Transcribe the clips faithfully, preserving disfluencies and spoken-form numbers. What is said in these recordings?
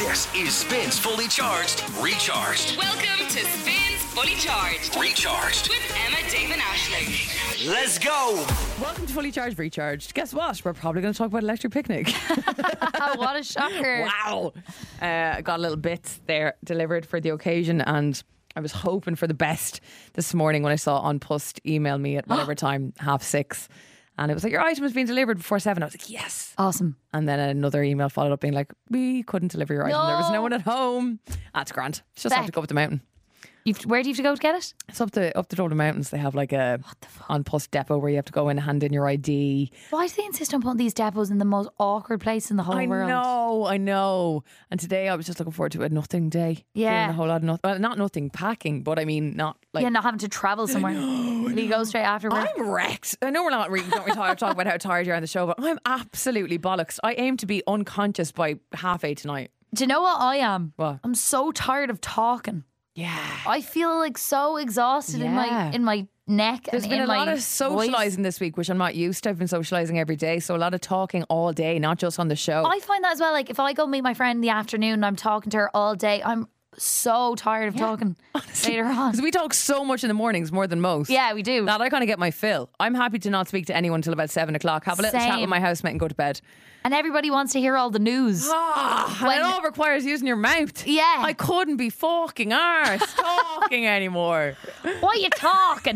This is Spins Fully Charged, Recharged. Welcome to Spins Fully Charged, Recharged with Emma, Dave and Aisling. Let's go. Welcome to Fully Charged, Recharged. Guess what? We're probably going to talk about electric picnic. What a shocker. Wow. Uh, I got a little bit there delivered for the occasion, and I was hoping for the best this morning when I saw An Post email me at whatever time, half six. And it was like, your item has been delivered before seven. I was like, yes. Awesome. And then another email followed up being like, we couldn't deliver your item. No. There was no one at home. That's grand. Just have to go up the mountain. You've, where do you have to go to get it? It's up the up the Dublin Mountains. They have like a An Post depot where you have to go in and hand in your I D. Why do they insist on putting these depots in the most awkward place in the whole I world? know, I know. And today I was just looking forward to a nothing day. Yeah. Doing a whole lot of nothing. Well, not nothing packing, but I mean, not like. Yeah, not having to travel somewhere. Will you go straight after work? I'm wrecked. I know we're not really don't we talk, talk about how tired you are on the show, but I'm absolutely bollocks. I aim to be unconscious by half eight tonight. Do you know what I am? What? I'm so tired of talking. Yeah. I feel like so exhausted in my Yeah. in my neck. There's and been in a lot my of socialising voice. this week, which I'm not used to. I've been socialising every day, so a lot of talking all day, not just on the show. I find that as well. Like if I go meet my friend in the afternoon and I'm talking to her all day, I'm so tired of talking later on. Because we talk so much in the mornings, more than most. Yeah, we do. That I kind of get my fill. I'm happy to not speak to anyone until about seven o'clock. Have a little chat Same. with my housemate and go to bed. And everybody wants to hear all the news. Ah, and When- it all requires using your mouth. Yeah. I couldn't be fucking arse talking anymore. Why are you talking?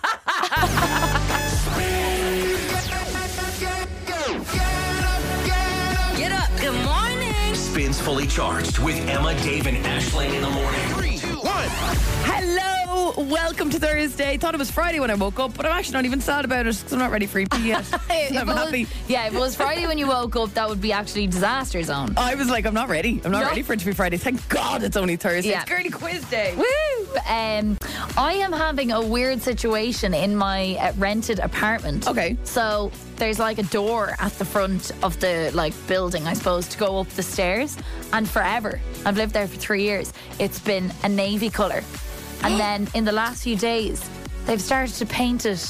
Get up. Good morning. Spins Fully Charged with Emma, Dave, and Aisling in the morning. Three, two, one. Hello, welcome to Thursday. Thought it was Friday when I woke up, but I'm actually not even sad about it because I'm not ready for E P yet. If I'm it was- happy. yeah, if it was Friday when you woke up, that would be actually disaster zone. I was like, I'm not ready. I'm not No. ready for it to be Friday. Thank God it's only Thursday. Yeah. It's girly quiz day. Woo! Um, I am having a weird situation in my uh, rented apartment. Okay. So there's like a door at the front of the like building, I suppose, to go up the stairs. And forever, I've lived there for three years. It's been a navy colour, and then in the last few days, they've started to paint it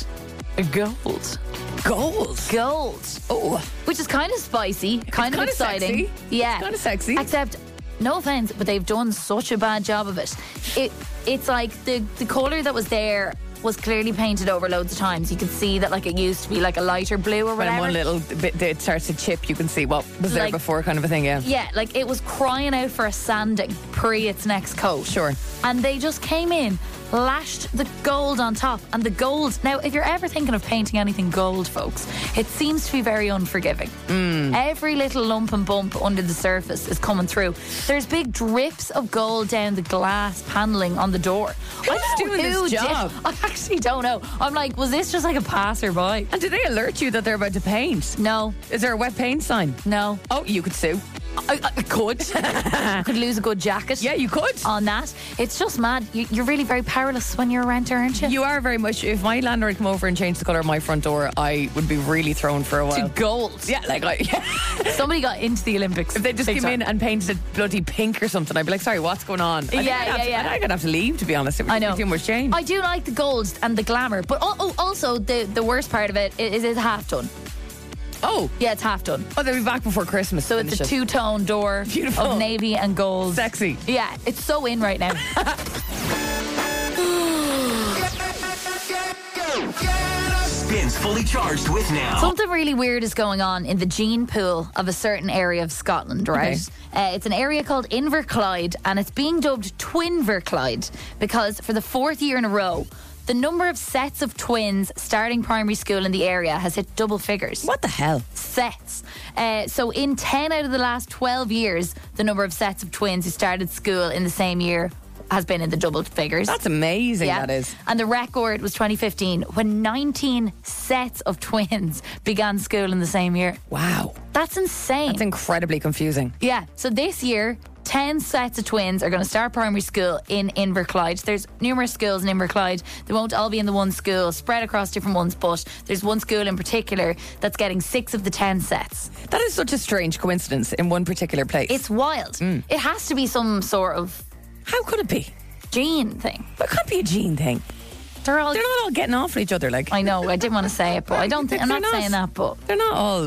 gold. Gold. Gold. Oh. Which is kind of spicy, kind of kinda exciting. sexy. Yeah. It's kinda sexy. Except, no offense, but they've done such a bad job of it. It it's like the the colour that was there was clearly painted over loads of times. You could see that like it used to be like a lighter blue or When whatever. one little bit it starts to chip, you can see what was there Like- before, kind of a thing. Yeah. Yeah, like it was crying out for a sanding pre its next coat. Sure. And they just came in, lashed the gold on top. And the gold, now if you're ever thinking of painting anything gold, folks, it seems to be very unforgiving. Mm. Every little lump and bump under the surface is coming through. There's big drips of gold down the glass panelling on the door. Who's doing this who did- job? I actually don't know. I'm like, was this just like a passerby? And do they alert you that they're about to paint? No, Is there a wet paint sign? no. Oh, you could sue. I, I could. could lose a good jacket. Yeah, you could. On that, it's just mad. You, you're really very powerless when you're a renter, aren't you? You are very much. If my landlord come over and changed the colour of my front door, I would be really thrown for a while. to gold. Yeah, like I. Yeah. Somebody got into the Olympics. If they just Big came time. in and painted it bloody pink or something, I'd be like, sorry, what's going on? I think Yeah, I'd have yeah, to- yeah. I think I'd have to leave, to be honest. It would I know. be too much change. I do like the gold and the glamour, but oh, oh, also the the worst part of it is it's half done. oh, Yeah, it's half done. oh, they'll be back before Christmas. So it's a Finish it. two-tone door Beautiful. of navy and gold. Sexy. Yeah, it's so in right now. Spins Fully Charged with now. Something really weird is going on in the gene pool of a certain area of Scotland, right? Uh, it's an area called Inverclyde, and it's being dubbed Twinverclyde because for the fourth year in a row, the number of sets of twins starting primary school in the area has hit double figures. What the hell? Sets. Uh, so in ten out of the last twelve years, the number of sets of twins who started school in the same year has been in the double figures. That's amazing, that is. And the record was twenty fifteen when nineteen sets of twins began school in the same year. Wow. That's insane. That's incredibly confusing. Yeah. So this year, ten sets of twins are going to start primary school in Inverclyde. There's numerous schools in Inverclyde. They won't all be in the one school, spread across different ones, but there's one school in particular that's getting six of the ten sets. That is such a strange coincidence in one particular place. It's wild. It has to be some sort of How could it be? gene thing. But it can't be a gene thing. They're all. They're not all getting off at each other, like. I know. I didn't want to say it, but I don't think. I'm They're not, saying that, but They're not all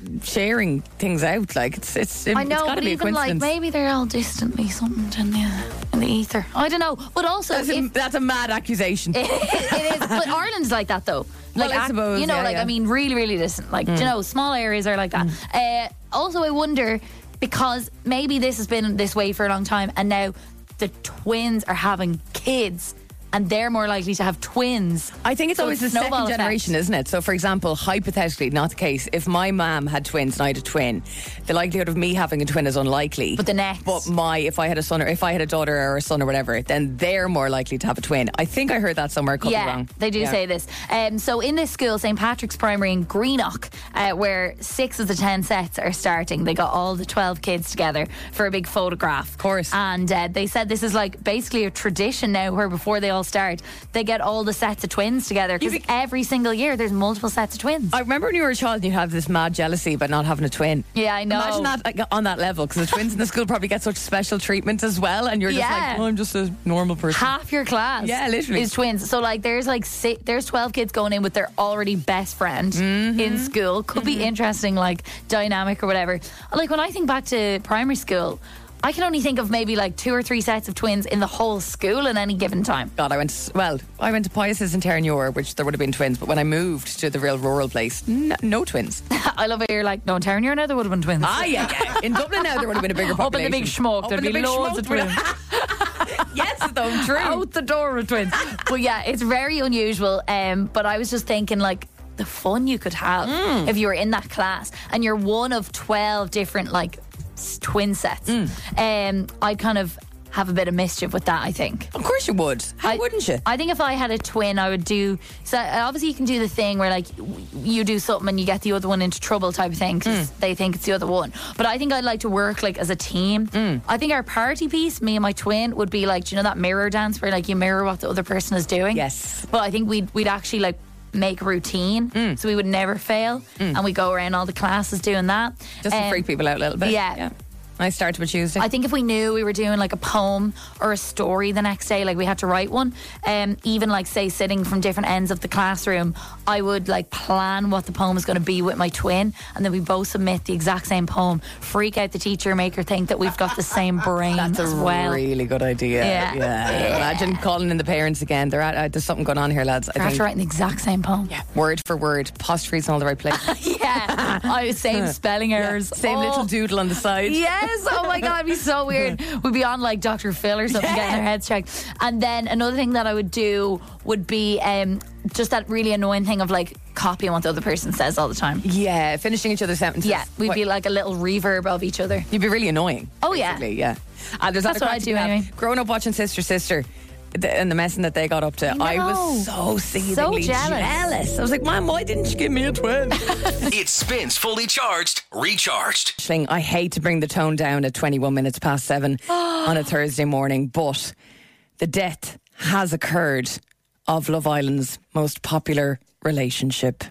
sharing things out. Like it's it's, it's I know, got to but be a even like coincidence. maybe they're all distantly something in the, in the ether. I don't know. But also, that's, a, if, that's a mad accusation. it is. But Ireland's like that though. Like, Well, I ac- suppose, you know, yeah, like yeah. I mean, really, really distant. Like, do you know, small areas are like that. Uh, also, I wonder because maybe this has been this way for a long time, and now the twins are having kids. And they're more likely to have twins. I think it's So always the it's second snowball generation, effect. isn't it? So, for example, hypothetically, not the case. If my mum had twins and I had a twin, the likelihood of me having a twin is unlikely. But the next. But my, if I had a son or if I had a daughter or a son or whatever, then they're more likely to have a twin. I think I heard that somewhere. Could Yeah, be wrong. they do Yeah. say this. Um, so in this school, Saint Patrick's Primary in Greenock, uh, where six of the ten sets are starting, they got all the twelve kids together for a big photograph. Of course. And uh, they said this is like basically a tradition now where before they all start, they get all the sets of twins together because You be- every single year there's multiple sets of twins. I remember when you were a child and you had this mad jealousy about not having a twin. Yeah, I know. Imagine that like, on that level, because the twins in the school probably get such special treatment as well, and you're just Yeah. like, oh, I'm just a normal person. Half your class Yeah, literally. is twins. So like there's like si there's twelve kids going in with their already best friend Mm-hmm. in school. Could be interesting, like dynamic or whatever. Like when I think back to primary school, I can only think of maybe like two or three sets of twins in the whole school at any given time. God, I went, well, I went to Pius's in Terranure, which there would have been twins, but when I moved to the real rural place, n- no twins. I love it. You're like, no, in Terranure now there would have been twins. Ah, yeah, yeah. In Dublin now, there would have been a bigger Up in population. the big smoke, Up there'd in the be big loads of smoke. twins. Yes, though, true. Out the door with twins. But yeah, it's very unusual. Um, but I was just thinking, like, the fun you could have Mm. if you were in that class and you're one of twelve different, like, s- twin sets. Mm. Um, I'd kind of have a bit of mischief with that, I think. Of course you would. How I, wouldn't you? I think if I had a twin, I would do. So uh, obviously, you can do the thing where like w- you do something and you get the other one into trouble type of thing because Mm. they think it's the other one. But I think I'd like to work like as a team. Mm. I think our party piece, me and my twin, would be like, do you know that mirror dance where like you mirror what the other person is doing? Yes. But I think we'd we'd actually like make a routine Mm. so we would never fail, and we go around all the classes doing that. Just to Um, freak people out a little bit. yeah. Nice start to a Tuesday. I think if we knew we were doing like a poem or a story the next day, like we had to write one, um, even like say sitting from different ends of the classroom, I would like plan what the poem is going to be with my twin, and then we both submit the exact same poem, freak out the teacher, make her think that we've got the same brain That's a as well. really good idea. Yeah. Yeah. Imagine calling in the parents again. They're at, uh, there's something going on here, lads. I We're think. after writing the exact same poem. Yeah. Word for word, apostrophes in all the right places. Yeah, I same spelling errors, Same Oh. little doodle on the side. Yes, oh my god, it'd be so weird. We'd be on like Doctor Phil or something, getting our heads checked. And then another thing that I would do would be um, just that really annoying thing of like copying what the other person says all the time. Yeah, finishing each other's sentences. Yeah, we'd What- be like a little reverb of each other. You'd be really annoying. Oh, yeah. basically, yeah. And there's That's other what I cracks do you have. anyway. Growing up watching Sister Sister. the- And the messing that they got up to, I, know. was so seethingly jealous. jealous. I was like, Mom, why didn't you give me a twin? It spins fully charged, recharged. Ashling, I hate to bring the tone down at twenty-one minutes past seven on a Thursday morning, but the death has occurred of Love Island's most popular relationship.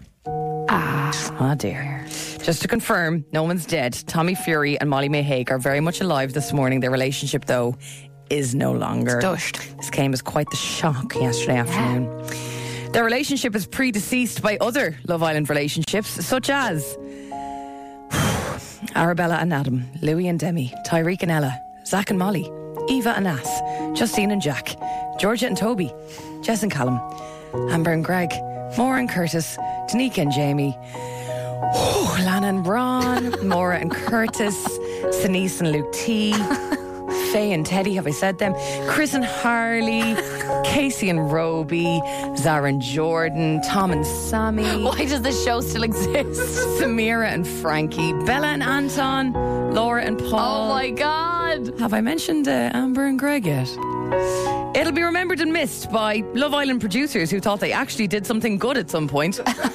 Ah, oh dear. Just to confirm, no one's dead. Tommy Fury and Molly May Hague are very much alive this morning. Their relationship, though, is no longer. Dushed. This came as quite the shock yesterday afternoon. Their relationship is predeceased by other Love Island relationships, such as Arabella and Adam, Louis and Demi, Tyreek and Ella, Zach and Molly, Eva and Ass, Justine and Jack, Georgia and Toby, Jess and Callum, Amber and Greg, Maura and Curtis, Tanika and Jamie, oh, Lana and Ron, Maura and Curtis, Sinise and Luke T, Faye and Teddy, have I said them? Chris and Harley, Casey and Roby, Zara and Jordan, Tom and Sammy, Why does this show still exist? Samira and Frankie, Bella and Anton, Laura and Paul. Oh my god. Have I mentioned uh, Amber and Greg yet? It'll be remembered and missed by Love Island producers who thought they actually did something good at some point.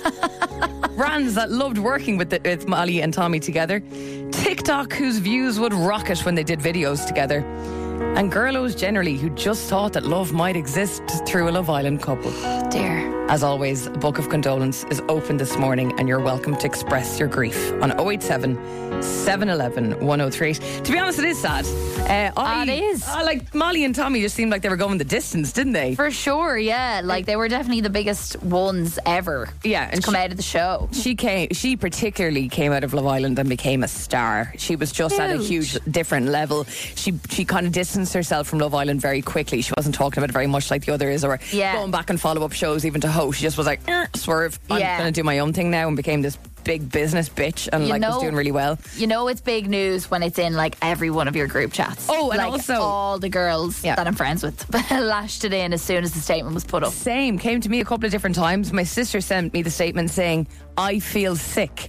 Brands that loved working with, the, with Molly and Tommy together. TikTok whose views would rocket when they did videos together. And girlos generally who just thought that love might exist through a Love Island couple. Dear. As always, a book of condolence is open this morning and you're welcome to express your grief on oh eight seven, seven eleven, one oh three eight. To be honest, it is sad. Uh, I, Ah, it is. I, like Molly and Tommy just seemed like they were going the distance, didn't they? For sure, yeah. Like they were definitely the biggest ones ever. Yeah, to and come she- out of the show. She came. She particularly came out of Love Island and became a star. She was just at a Huge. huge different level. She she kind of distanced herself from Love Island very quickly. She wasn't talking about it very much like the others, or Yeah. going back and follow up shows even to host. She just was like, "Er, swerve. I'm Yeah. going to do my own thing now," and became this big business bitch and You like was know- doing really well. You know it's big news when it's in like every one of your group chats. Oh, and like also- all the girls Yeah. that I'm friends with lashed it in as soon as the statement was put up. Same came to me a couple of different times. My sister sent me the statement saying, "I feel sick."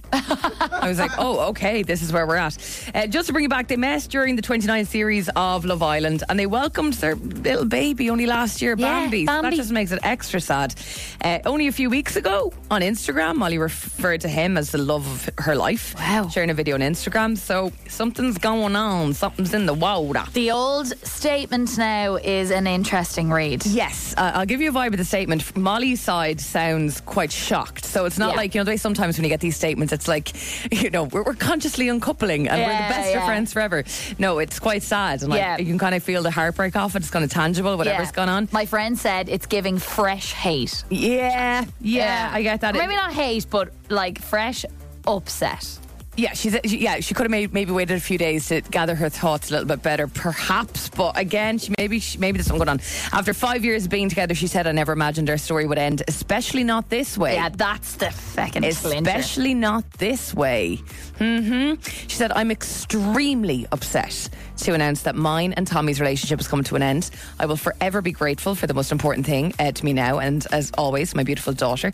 I was like, oh, okay, this is where we're at. Uh, just to bring you back, they met during the twenty-nine series of Love Island and they welcomed their little baby only last year, Yeah, Bambi. So that Bambi. just makes it extra sad. Uh, only a few weeks ago on Instagram, Molly referred to him as the love of her life. Wow. Sharing a video on Instagram. So something's going on. Something's in the water. The old statement now is an interesting read. Yes, uh, I'll give you a vibe of the statement. Molly's side sounds quite shocked. So it's not Yeah. like, you know, the way sometimes when you get these statements, it's like, you know, we're, we're consciously uncoupling and we're Yeah, the best yeah. of friends forever. No, it's quite sad. And like, Yeah. you can kind of feel the heartbreak off it. It's kind of tangible, whatever's Yeah. gone on. My friend said it's giving fresh hate. Yeah, yeah, I get that. Or maybe not hate, but like fresh upset. Yeah, she's she, yeah. She could have made, maybe waited a few days to gather her thoughts a little bit better, perhaps. But again, she maybe she, maybe there's something going on. After five years of being together, she said, "I never imagined our story would end, especially not this way." Yeah, that's the fucking splinter. Especially not this way. hmm She said, "I'm extremely upset to announce that mine and Tommy's relationship has come to an end. I will forever be grateful for the most important thing uh, to me now, and as always, my beautiful daughter."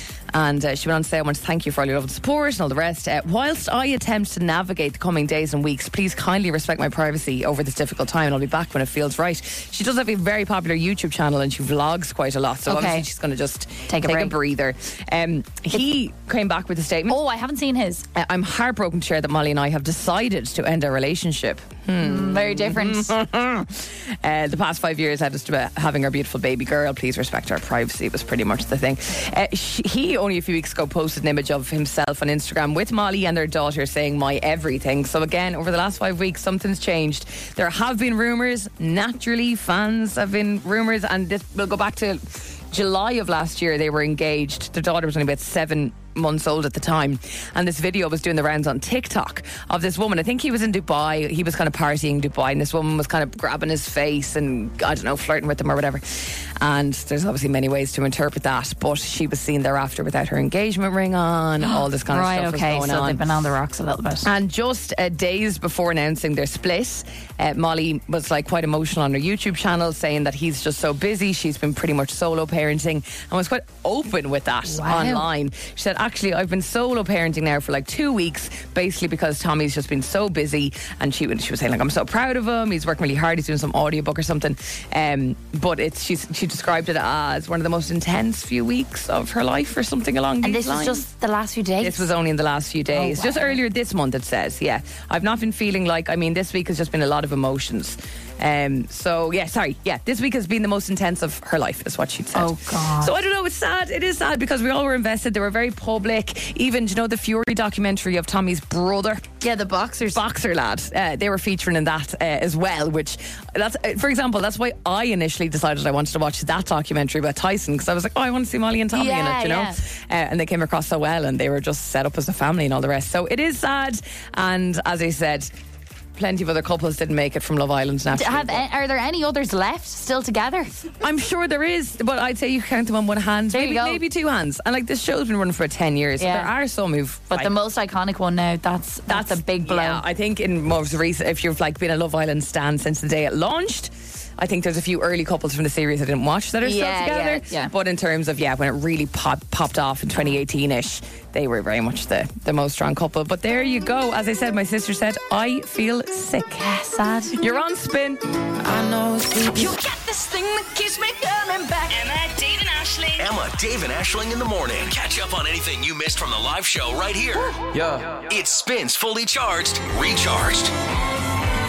And uh, she went on to say, "I want to thank you for all your love and support and all the rest. Uh, whilst I attempt to navigate the coming days and weeks, please kindly respect my privacy over this difficult time, and I'll be back when it feels right." She does have a very popular YouTube channel and she vlogs quite a lot. So Okay. obviously she's going to just Take a take break. a breather. Um, he came back with a statement. Oh, I haven't seen his. Uh, I'm heartbroken to share that Molly and I have decided to end our relationship. Very different. Uh, the past five years had us to uh, having our beautiful baby girl. Please respect our privacy was pretty much the thing. Uh, she, he only a few weeks ago posted an image of himself on Instagram with Molly and their daughter saying "my everything." So again, over the last five weeks, something's changed. There have been rumours. Naturally, fans have been rumours, and this will go back to July of last year. They were engaged. Their daughter was only about seven months old at the time, and this video was doing the rounds on TikTok of this woman. I think he was in Dubai. He was kind of partying in Dubai, and this woman was kind of grabbing his face and, I don't know, flirting with him or whatever. And there's obviously many ways to interpret that, but she was seen thereafter without her engagement ring on. All this kind Right, of stuff okay, was going so on. they've been on the rocks a little bit. And just uh, days before announcing their split, uh, Molly was like quite emotional on her YouTube channel, saying that he's just so busy. She's been pretty much solo parenting and was quite open with that Wow. online. She said, "Actually, I've been solo parenting now for like two weeks, basically because Tommy's just been so busy." And she she was saying like, "I'm so proud of him. He's working really hard. He's doing some audiobook or something." Um, but it's she's, she described it as one of the most intense few weeks of her life or something along And these this lines. was just the last few days. This was only in the last few days. Oh, Just wow. earlier this month, it says. Yeah. I've not been feeling like, I mean, this week has just been a lot of emotions. Um, so, yeah, sorry. Yeah, this week has been the most intense of her life, is what she'd said. Oh, God. So, I don't know. It's sad. It is sad because we all were invested. They were very public. Even, do you know, the Fury documentary of Tommy's brother? Yeah, the boxers. Boxer lad. Uh, they were featuring in that uh, as well, which, that's uh, for example, that's why I initially decided I wanted to watch that documentary about Tyson, because I was like, oh, I want to see Molly and Tommy in Yeah, it, you know? yeah. Uh, and they came across so well, and they were just set up as a family and all the rest. So it is sad. And as I said, plenty of other couples didn't make it from Love Island naturally. Have, are there any others left still together? I'm sure there is, but I'd say you count them on one hand, There you maybe go. maybe two hands. And like this show's been running for ten years. So Yeah. there are some who've But like, the most iconic one now, that's that's, a big blow. Yeah, I think in most recent, if you've like been a Love Island stan since the day it launched, I think there's a few early couples from the series I didn't watch that are Yeah, still together. yeah, yeah. But in terms of, yeah, when it really pop, popped off in twenty eighteen-ish, they were very much the, the most strong couple. But there you go. As I said, my sister said, I feel sick. Yeah, sad. You're on spin. I know it's deep. You got this thing that keeps me coming back. Emma, Dave and Ashling. Emma, Dave, and Ashling in the morning. Catch up on anything you missed from the live show right here. Yeah. It spins fully charged, recharged.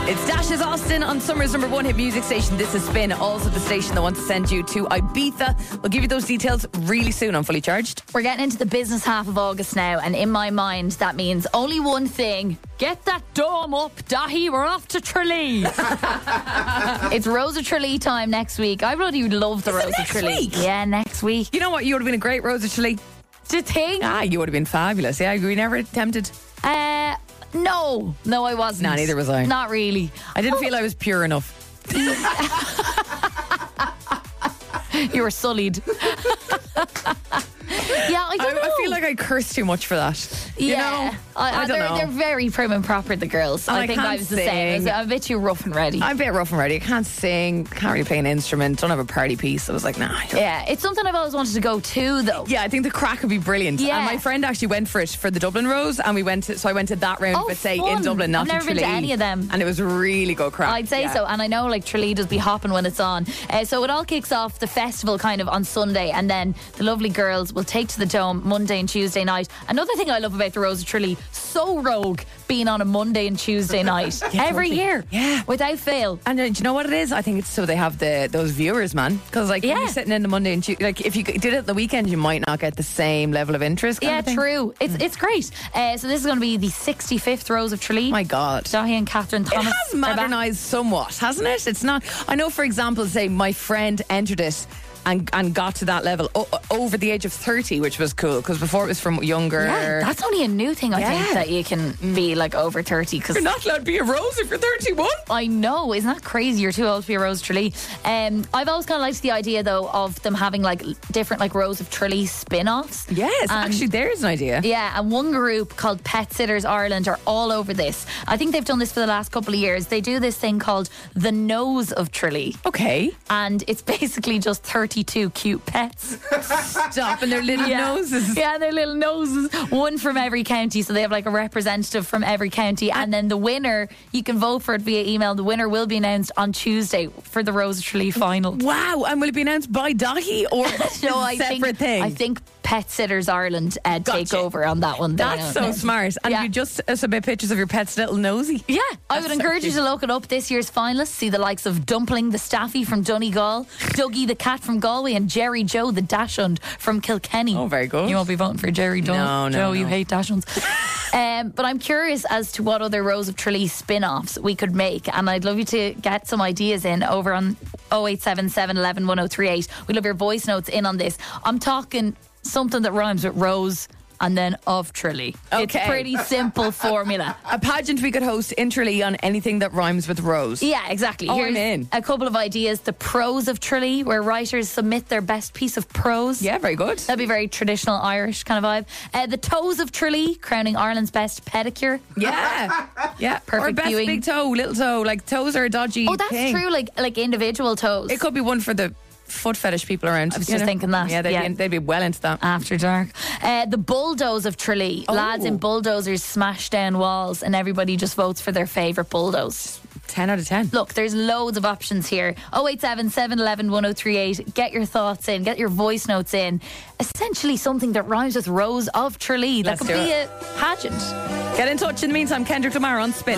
It's Dash's Austin on Summer's number one hit music station. This is Spin, also the station that wants to send you to Ibiza. We'll give you those details really soon on Fully Charged. We're getting into the business half of August now, and in my mind, that means only one thing. Get that dome up, Dahi. We're off to Tralee. It's Rose of Tralee time next week. I bloody love the Is it Rose of next Tralee. week? Yeah, next week. You know what? You would have been a great Rose of Tralee. Do you think? Ah, you would have been fabulous. Yeah, we never attempted. Uh, no. No, I wasn't. Nah, neither was I. Not really. I didn't feel I was pure enough. You were sullied. Yeah, I don't I, know. I feel like I cursed too much for that. You Yeah, know? I, I don't they're, know. they're very prim and proper, the girls. And I I think can't I was the same. I was sing. a bit too rough and ready. I'm a bit rough and ready. I can't sing, can't really play an instrument, don't have a party piece. I was like, nah. I don't. Yeah, it's something I've always wanted to go to, though. Yeah, I think the crack would be brilliant. Yeah. And my friend actually went for it for the Dublin Rose, and we went to, so I went to that round, Oh, but say fun. in Dublin, not I've never in been to Tralee. any of them. And it was really good crack. I'd say Yeah. so, and I know like Tralee does be hopping when it's on. Uh, so it all kicks off the festival kind of on Sunday, and then the lovely girls will take to the Dome Monday and Tuesday night. Another thing I love about the Rose of Tralee, so rogue being on a Monday and Tuesday night every totally. year, Yeah. without fail. And uh, do you know what it is? I think it's so they have the those viewers, man. Because like when Yeah. you're sitting in the Monday and Tuesday, like if you did it the weekend, you might not get the same level of interest. kind Yeah, of thing. true. It's it's great. Uh, so this is going to be the sixty-fifth Rose of Tralee. My God. Dahi and Catherine It Thomas has are back. modernised somewhat, hasn't it? It's not. I know, for example, say my friend entered it and and got to that level o- over the age of thirty, which was cool because before it was from younger. Yeah, that's only a new thing I Yeah. think that you can be like over thirty because You're not allowed to be a rose if you're thirty-one. I know, isn't that crazy? You're too old to be a Rose of Tralee. Um, I've always kind of liked the idea though of them having like different like Rose of Tralee spin-offs. Yes, And- actually, there's an idea. Yeah, and one group called Pet Sitters Ireland are all over this. I think they've done this for the last couple of years. They do this thing called the Nose of Tralee, Okay, and it's basically just thirty-two cute pets. stop and their little Yeah. noses. Yeah, their little noses. One from every county. So they have like a representative from every county. And then the winner, you can vote for it via email. The winner will be announced on Tuesday for the Rose of Tralee final. Wow, and will it be announced by Dahi or No, a I separate think, thing? I think Pet Sitters Ireland uh, take Gotcha. over on that one. They're That's so announced. smart. And Yeah. you just uh, submit pictures of your pet's little nosy. Yeah, I That's would so encourage you cute. to look it up. This year's finalists see the likes of Dumpling the Staffy from Donegal, Dougie the Cat from Galway, and Jerry Joe the Dachshund from Kilkenny. Oh, very good. You won't be voting for Jerry Joe. No, no, Joe, you no. hate Dachshunds. um, but I'm curious as to what other Rose of Tralee spin-offs we could make, and I'd love you to get some ideas in over on oh eight seven seven, one one, one oh three eight. We love your voice notes in on this. I'm talking something that rhymes with Rose and then of Tralee. It's Okay. a pretty simple formula. A pageant we could host in Tralee on anything that rhymes with rose. Yeah, exactly. Oh, Here's I'm in. a couple of ideas. The prose of Tralee, where writers submit their best piece of prose. Yeah, very good. That'd be very traditional Irish kind of vibe. Uh, the toes of Tralee, crowning Ireland's best pedicure. Yeah, yeah. Perfect or best viewing. big toe, little toe. Like toes are a dodgy. Oh, that's thing. true. Like like individual toes. It could be one for the foot fetish people around. I was you just know? thinking that, Yeah, they'd, yeah. Be, they'd be well into that. After dark. Uh, the bulldoze of Tralee. Oh. Lads in bulldozers smash down walls, and everybody just votes for their favourite bulldoze. ten out of ten. Look, there's loads of options here. oh eight seven, seven one one, one oh three eight. Get your thoughts in, get your voice notes in. Essentially something that rhymes with Rose of Tralee. That Let's could do be it. a pageant. Get in touch. In the meantime, Kendrick Lamar on Spin.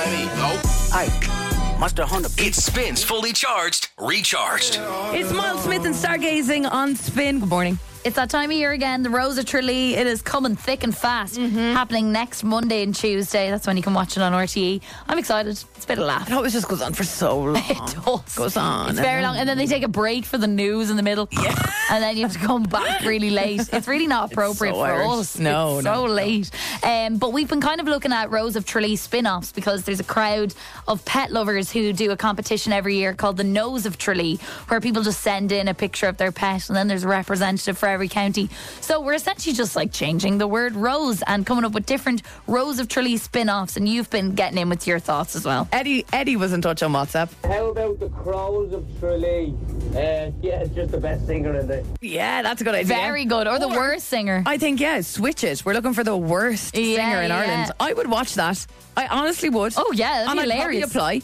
It spins fully charged, recharged. It's Miles Smith and Stargazing on Spin. Good morning. It's that time of year again, the Rose of Tralee. It is coming thick and fast. Mm-hmm. Happening next Monday and Tuesday. That's when you can watch it on R T E. I'm excited. It's a bit of a laugh. It always just goes on for so long. It does. Goes on. It's very long. And then they take a break for the news in the middle. Yeah. And then you have to come back really late. It's really not appropriate so for Irish. us. No, it's no, so no. late. Um, but we've been kind of looking at Rose of Tralee spin-offs because there's a crowd of pet lovers who do a competition every year called the Nose of Tralee, where people just send in a picture of their pet and then there's a representative for every county. So we're essentially just like changing the word rose and coming up with different Rose of Tralee spin-offs, and you've been getting in with your thoughts as well. Eddie Eddie was in touch on WhatsApp. How about the Crows of Tralee? Uh, yeah, it's just the best singer in the. Yeah, that's a good idea. Very good. Or the worst singer. I think, yeah, switch it. We're looking for the worst Yeah, singer in yeah. Ireland. I would watch that. I honestly would. Oh, yeah, that'd and be I'd probably hilarious. apply.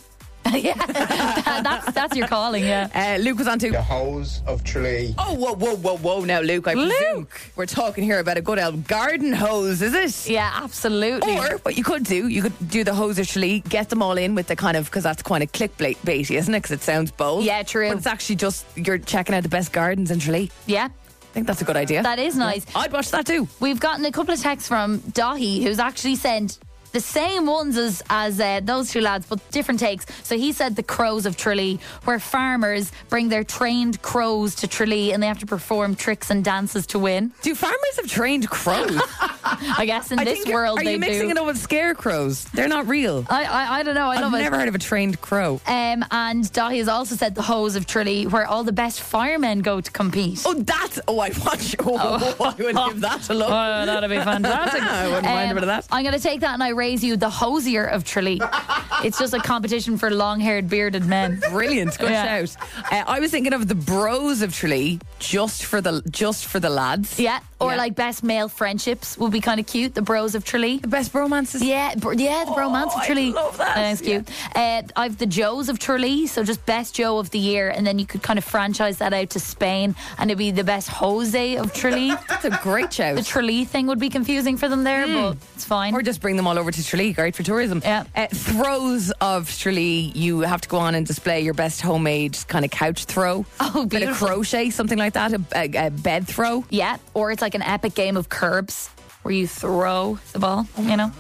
yeah, that, that's that's your calling. Yeah. Uh, Luke was on to The hose of Tralee. Oh, whoa, whoa, whoa, whoa! Now, Luke, I presume Luke. we're talking here about a good old garden hose, is it? Yeah, absolutely. Or what you could do, you could do the hose of Tralee, get them all in with the kind of, because that's kind of clickbaity, isn't it? Because it sounds bold. Yeah, true. But it's actually just you're checking out the best gardens in Tralee. yeah. I think that's a good idea. That is nice. I'd watch that too. We've gotten a couple of texts from Dahi, who's actually sent the same ones as, as uh, those two lads, but different takes. So he said the crows of Tralee, where farmers bring their trained crows to Tralee and they have to perform tricks and dances to win. Do farmers have trained crows? I guess in I this think- world are they you mixing do. it up with scarecrows? They're not real. I, I I don't know. I I've love it. never heard of a trained crow. Um, and Dahi has also said the hose of Tralee, where all the best firemen go to compete. Oh, that's oh, I watch. Oh, I would give that a look. Oh, that'd be fantastic. I wouldn't mind a bit of that. I'm going to take that and I raise you the hosier of Tralee. It's just a competition for long-haired, bearded men. Brilliant, good Yeah. shout. Uh, I was thinking of the bros of Tralee, just for the just for the lads. Yeah, or Yeah. like best male friendships would be kind of cute. The bros of Tralee. The best bromances. Yeah, br- yeah, the bromance of I Tralee. love that. That's cute. Uh, I've the Joes of Tralee, so just best Joe of the year, and then you could kind of franchise that out to Spain, and it'd be the best Jose of Tralee. That's a great shout. The Tralee thing would be confusing for them there, but it's fine. Or just bring them all over to Tralee, great for tourism. Yeah. Uh, throws of Tralee, you have to go on and display your best homemade kind of couch throw. Oh, Bit of beautiful. crochet, something like that, a, a, a bed throw. Yeah, or it's like an epic game of curbs where you throw the ball, you know.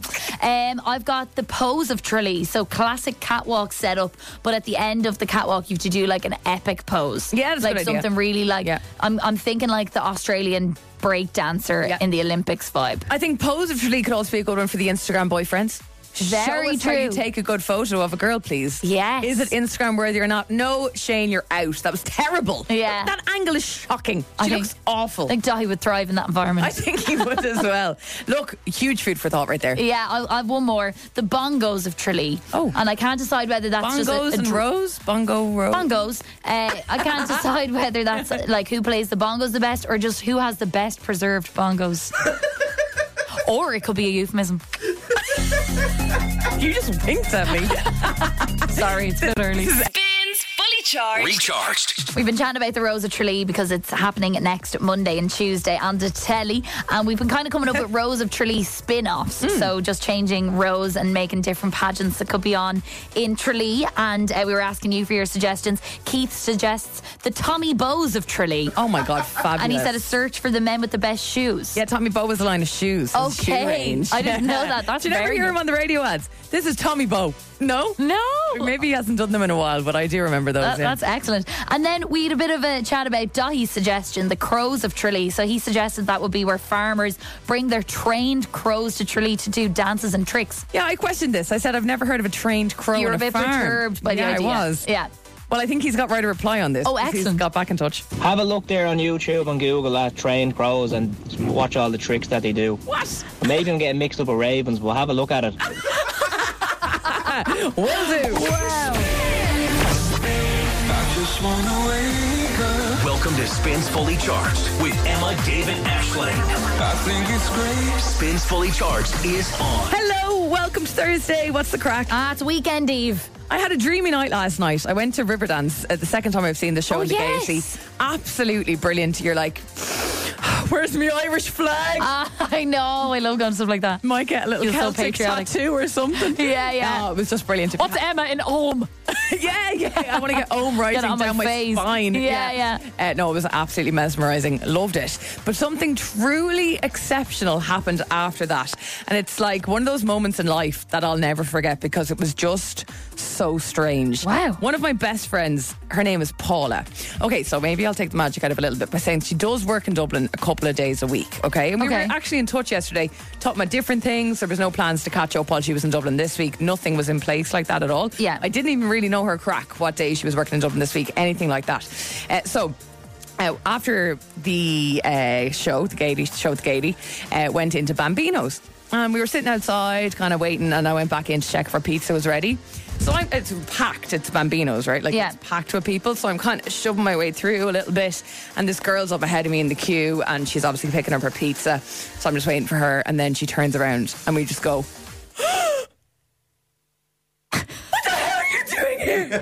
Um, I've got the pose of Tralee, so classic catwalk setup, but at the end of the catwalk you have to do like an epic pose. Yeah, that's a like good idea. something really like Yeah. I'm I'm thinking like the Australian break dancer Yeah. in the Olympics vibe. I think pose of Tralee could also be a good one for the Instagram boyfriends. Very Show us how you true. take a good photo of a girl, please. Yes. Is it Instagram worthy or not? No, Shane, you're out. That was terrible. Yeah. That angle is shocking. She I looks think- awful. I think Dahi would thrive in that environment. I think he would as well. Look, huge food for thought right there. yeah, I, I have one more. The bongos of Tralee. Oh. And I can't decide whether that's just a, Bongos a and dr- Rose? Bongo Rose? Bongos. Uh, I can't decide whether that's like who plays the bongos the best or just who has the best preserved bongos. Or it could be a euphemism. You just winked at me. Sorry, it's a bit early. Spins Fully Charged. Recharged. We've been chatting about the Rose of Tralee because it's happening next Monday and Tuesday on the telly, and we've been kind of coming up with Rose of Tralee spin-offs. Hmm. So just changing Rose and making different pageants that could be on in Tralee. And uh, we were asking you for your suggestions. Keith suggests the Tommy Bows of Tralee. Oh my God, fabulous. And he said a search for the men with the best shoes. Yeah, Tommy Bow was a line of shoes. His shoe Okay. range. I didn't know that. That's Did you never very hear him good. on the radio ads? This is Tommy Bow. No? No. Maybe he hasn't done them in a while, but I do remember those. That, yeah. That's excellent. And then we had a bit of a chat about Dahi's suggestion, the crows of Tralee. So he suggested that would be where farmers bring their trained crows to Tralee to do dances and tricks. Yeah, I questioned this. I said I've never heard of a trained crow You were in a a bit farm. perturbed by yeah, the idea. I was. Yeah. Well, I think he's got right a reply on this. Oh, He's excellent. got back in touch. Have a look there on YouTube and Google at trained crows and watch all the tricks that they do. What? Maybe I'm getting mixed up with ravens, but have a look at it. Will do. Welcome to Spins Fully Charged with Emma, David, Ashling. I think it's great. Spins Fully Charged is on. Hello, welcome to Thursday. What's the crack? Ah, it's weekend eve. I had a dreamy night last night. I went to Riverdance, uh, the second time I've seen the show Oh, in the yes. Gaiety. Absolutely brilliant. You're like, where's my Irish flag? Ah, I know. I love going to stuff like that. Might get a little You're so Celtic patriotic. tattoo or something. Yeah, yeah. Oh, it was just brilliant. What's Emma in Ohm? yeah, yeah. I want to get home writing Get it on my down my, face. spine. Yeah, yeah. Uh, no, it was absolutely mesmerising. Loved it. But something truly exceptional happened after that. And it's like one of those moments in life that I'll never forget because it was just so strange. Wow. One of my best friends, her name is Paula. Okay, so maybe I'll take the magic out of it a little bit by saying she does work in Dublin a couple of days a week. Okay. And we Okay. were actually in touch yesterday, talking about different things. There was no plans to catch up while she was in Dublin this week. Nothing was in place like that at all. Yeah. I didn't even really know her crack, what day she was working in Dublin this week, anything like that. Uh, so uh, after the uh, show, the Gaiety show, the Gaiety, uh, went into Bambino's. And we were sitting outside, kind of waiting, and I went back in to check if our pizza was ready. So I'm, it's packed, it's Bambino's, right? Like Yeah. it's packed with people. So I'm kind of shoving my way through a little bit. And this girl's up ahead of me in the queue, and she's obviously picking up her pizza. So I'm just waiting for her. And then she turns around, and we just go, what the hell are you doing here? And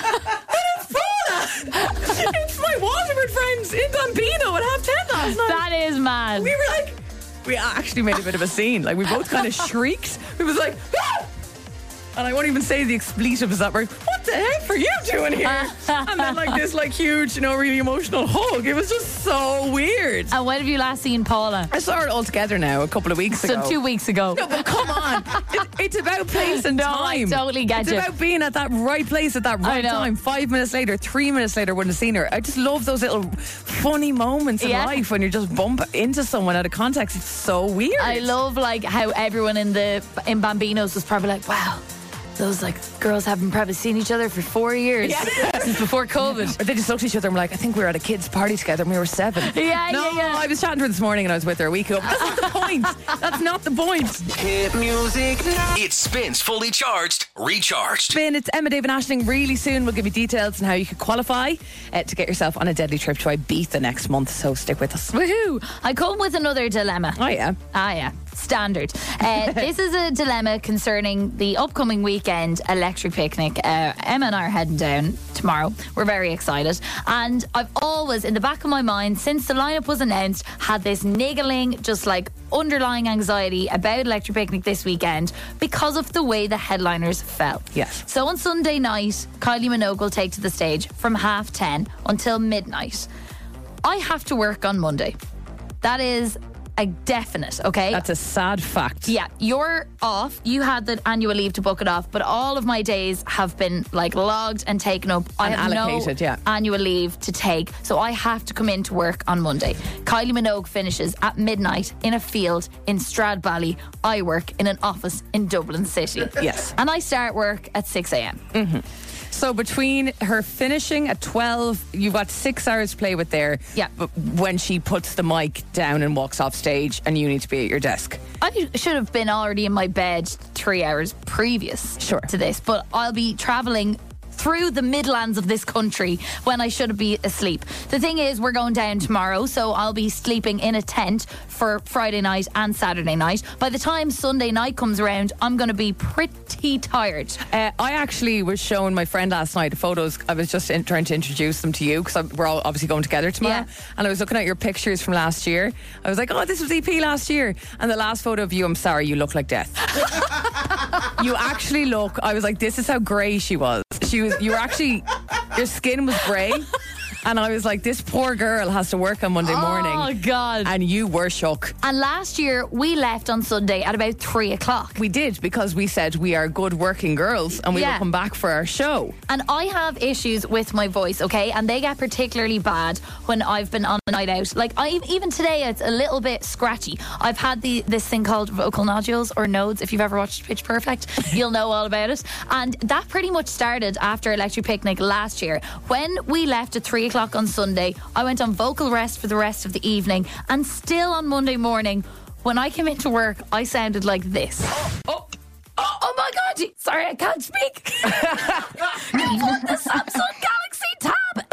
it's Paula. It's my Waterford friends in Bambino at half ten last night. That is mad. We were like, we actually made a bit of a scene. Like, we both kind of shrieked. It was like, ah! And I won't even say the expletives that were, what the heck are you doing here? And then like this like huge, you know, really emotional hug. It was just so weird. And when have you last seen Paula? I saw her all together now a couple of weeks So ago. two weeks ago. No, but come on. It, it's about place and No, I time. totally get it's you. about being at that right place at that right know. time. Five minutes later, three minutes later, wouldn't have seen her. I just love those little funny moments in Yeah. life when you just bump into someone out of context. It's so weird. I love like how everyone in the in Bambinos was probably like, wow, those like girls haven't probably seen each other for four years since before COVID. Or they just looked at each other and were like, I think we were at a kids' party together when we were seven. Yeah, no, yeah, yeah. I was chatting to her this morning and I was with her a week ago. That's not the point. That's not the point. Hit music. It spins fully charged, recharged. Spin, it's Emma, David Ashling. Really soon we'll give you details on how you could qualify uh, to get yourself on a deadly trip to Ibiza next month. So stick with us. Woohoo! I come with another dilemma. Oh yeah. Ah, yeah. Standard. Uh, this is a dilemma concerning the upcoming weekend electric picnic. Uh, Emma and I are heading down tomorrow. We're very excited. And I've always, in the back of my mind, since the lineup was announced, had this niggling, just like underlying anxiety about electric picnic this weekend because of the way the headliners fell. Yes. So on Sunday night, Kylie Minogue will take to the stage from half ten until midnight. I have to work on Monday. That is a definite, okay? That's a sad fact. Yeah, you're off. You had the annual leave to book it off, but all of my days have been like logged and taken up. I And have allocated, no yeah. annual leave to take, so I have to come into work on Monday. Kylie Minogue finishes at midnight in a field in Stradbally. I work in an office in Dublin City. Yes. And I start work at six a.m. So between her finishing at twelve, you've got six hours to play with there. Yeah. But when she puts the mic down and walks off stage and you need to be at your desk. I should have been already in my bed three hours previous Sure. to this, but I'll be travelling through the Midlands of this country when I should be asleep. The thing is, we're going down tomorrow, so I'll be sleeping in a tent for Friday night and Saturday night. By the time Sunday night comes around, I'm going to be pretty tired. Uh, I actually was showing my friend last night photos. I was just in, trying to introduce them to you because we're all obviously going together tomorrow. Yeah. And I was looking at your pictures from last year. I was like, oh, this was E P last year. And the last photo of you, I'm sorry, you look like death. You actually look, I was like, this is how grey she was. She was, you were actually, your skin was grey. And I was like, this poor girl has to work on Monday morning. Oh, God. And you were shook. And last year, we left on Sunday at about three o'clock. We did, because we said we are good working girls and we Yeah. will come back for our show. And I have issues with my voice, okay? And they get particularly bad when I've been on a night out. Like, I, even today, it's a little bit scratchy. I've had the this thing called vocal nodules or nodes. If you've ever watched Pitch Perfect, you'll know all about it. And that pretty much started after Electric Picnic last year. When we left at three o'clock on Sunday, I went on vocal rest for the rest of the evening. And still on Monday morning, when I came into work, I sounded like this. Oh, Oh, oh my God! Sorry, I can't speak. Can you put the Samsung Galaxy Tab?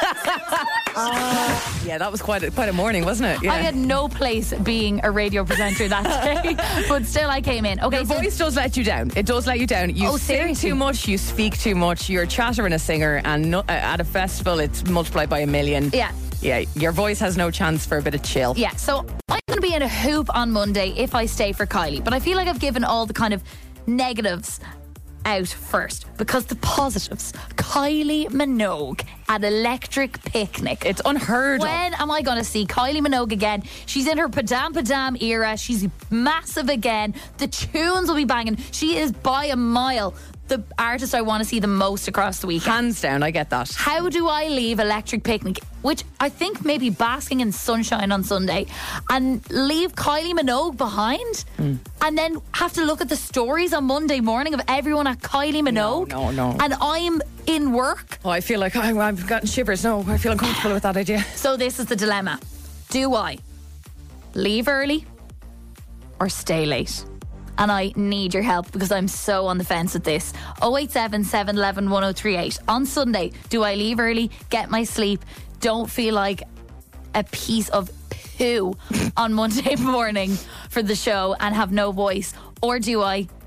yeah, that was quite a, quite a morning, wasn't it? Yeah. I had no place being a radio presenter that day, but still I came in. Okay, Your so voice does let you down. It does let you down. You Oh, sing seriously? too much, you speak too much, you're a chatter and a singer, and no, uh, at a festival it's multiplied by a million. Yeah. Yeah, your voice has no chance for a bit of chill. yeah, so I'm going to be in a hoop on Monday if I stay for Kylie, but I feel like I've given all the kind of negatives out first because the positives. Kylie Minogue at Electric Picnic. It's unheard of. When am I going to see Kylie Minogue again? She's in her Padam Padam era. She's massive again. The tunes will be banging. She is by a mile the artist I want to see the most across the weekend. Hands down, I get that. How do I leave Electric Picnic, which I think maybe basking in sunshine on Sunday, and leave Kylie Minogue behind, Mm. and then have to look at the stories on Monday morning of everyone at Kylie Minogue? No, no, no. And I'm in work. Oh, I feel like I, I've gotten shivers. No, I feel uncomfortable with that idea. So this is the dilemma. Do I leave early or stay late? And I need your help because I'm so on the fence with this. oh eight seven, seven one one, one oh three eight. On Sunday, do I leave early, get my sleep, don't feel like a piece of poo on Monday morning for the show and have no voice? Or do I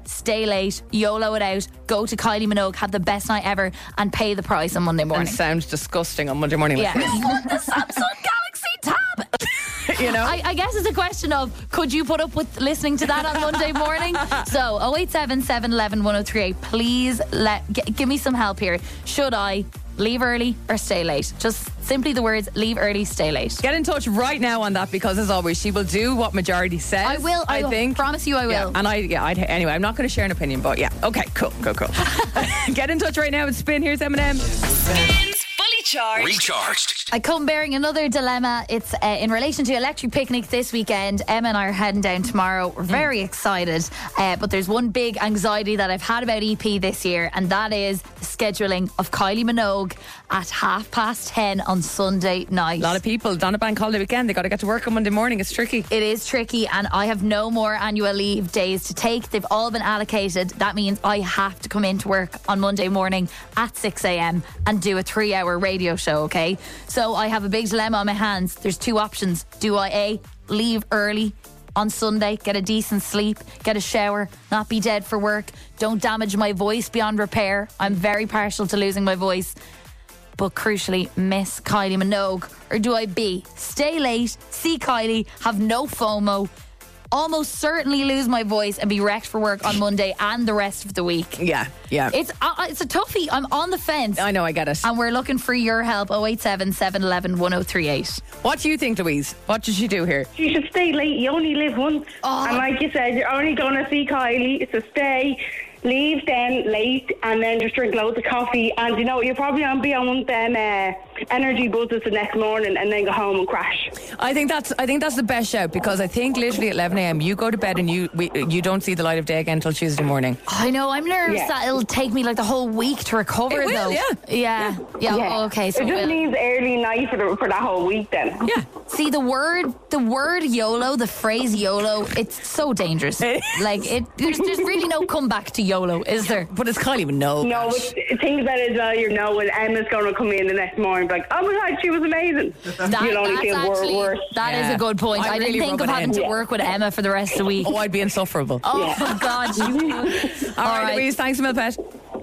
stay late, YOLO it out, go to Kylie Minogue, have the best night ever, and pay the price on Monday morning. And sounds disgusting on Monday morning. Yeah. Like the Samsung Galaxy Tab. this. You know? I, I guess it's a question of, could you put up with listening to that on Monday morning? So oh eight seven, seven one one, one oh three eight. Please let g- give me some help here. Should I leave early or stay late? Just simply the words leave early, stay late. Get in touch right now on that, because as always, she will do what majority says. I will. I, I will. think. Promise you I will. Yeah, and I, yeah, I'd, anyway, I'm not going to share an opinion, but yeah. Okay, cool, cool, cool. Get in touch right now with Spin. Here's Eminem. Spins Fully Charged. Recharged. I come bearing another dilemma. It's uh, in relation to Electric Picnic this weekend. Emma and I are heading down tomorrow. We're very excited, uh, but there's one big anxiety that I've had about E P this year, and that is the scheduling of Kylie Minogue at half past ten on Sunday night. A lot of people, on a bank holiday weekend, they got to get to work on Monday morning. It's tricky. It is tricky, and I have no more annual leave days to take. They've all been allocated. That means I have to come into work on Monday morning at six a.m. and do a three hour radio show, okay? So I have a big dilemma on my hands. There's two options. Do I A, leave early on Sunday, get a decent sleep, get a shower, not be dead for work, don't damage my voice beyond repair. I'm very partial to losing my voice, but crucially miss Kylie Minogue? Or do I B, stay late, see Kylie, have no FOMO, almost certainly lose my voice and be wrecked for work on Monday and the rest of the week? Yeah, yeah. It's uh, it's a toughie. I'm on the fence. I know, I get it. And we're looking for your help. oh eight seven, seven one one, one oh three eight. What do you think, Louise? What did she do here? You should stay late. You only live once. Oh. And like you said, you're only going to see Kylie. So stay, leave then late, and then just drink loads of coffee. And you know, you're probably on be on one of them uh, energy buzzes the next morning, and then go home and crash. I think that's I think that's the best shout, because I think literally at eleven a.m. you go to bed and you we, you don't see the light of day again until Tuesday morning. I know, I'm nervous Yeah. that it'll take me like the whole week to recover, It will, though. yeah. Yeah. Yeah. Yeah. Okay, so it it just will. means early night for the, for that whole week then. Yeah. See, the word, the word YOLO, the phrase YOLO, it's so dangerous. It Like, it, there's, there's really no comeback to YOLO, is there? But it's Kylie Minogue. No, but think about it as well. You know, when Emma's going to come in the next morning, be like, "Oh my God, she was amazing." That, You'll only that's feel wor- actually, worse. That is Yeah. a good point. I'd I didn't really think rub of it having in. to work with Emma for the rest of the week. Oh, I'd be insufferable. Oh, God. All right, right. Louise, thanks a million, pet.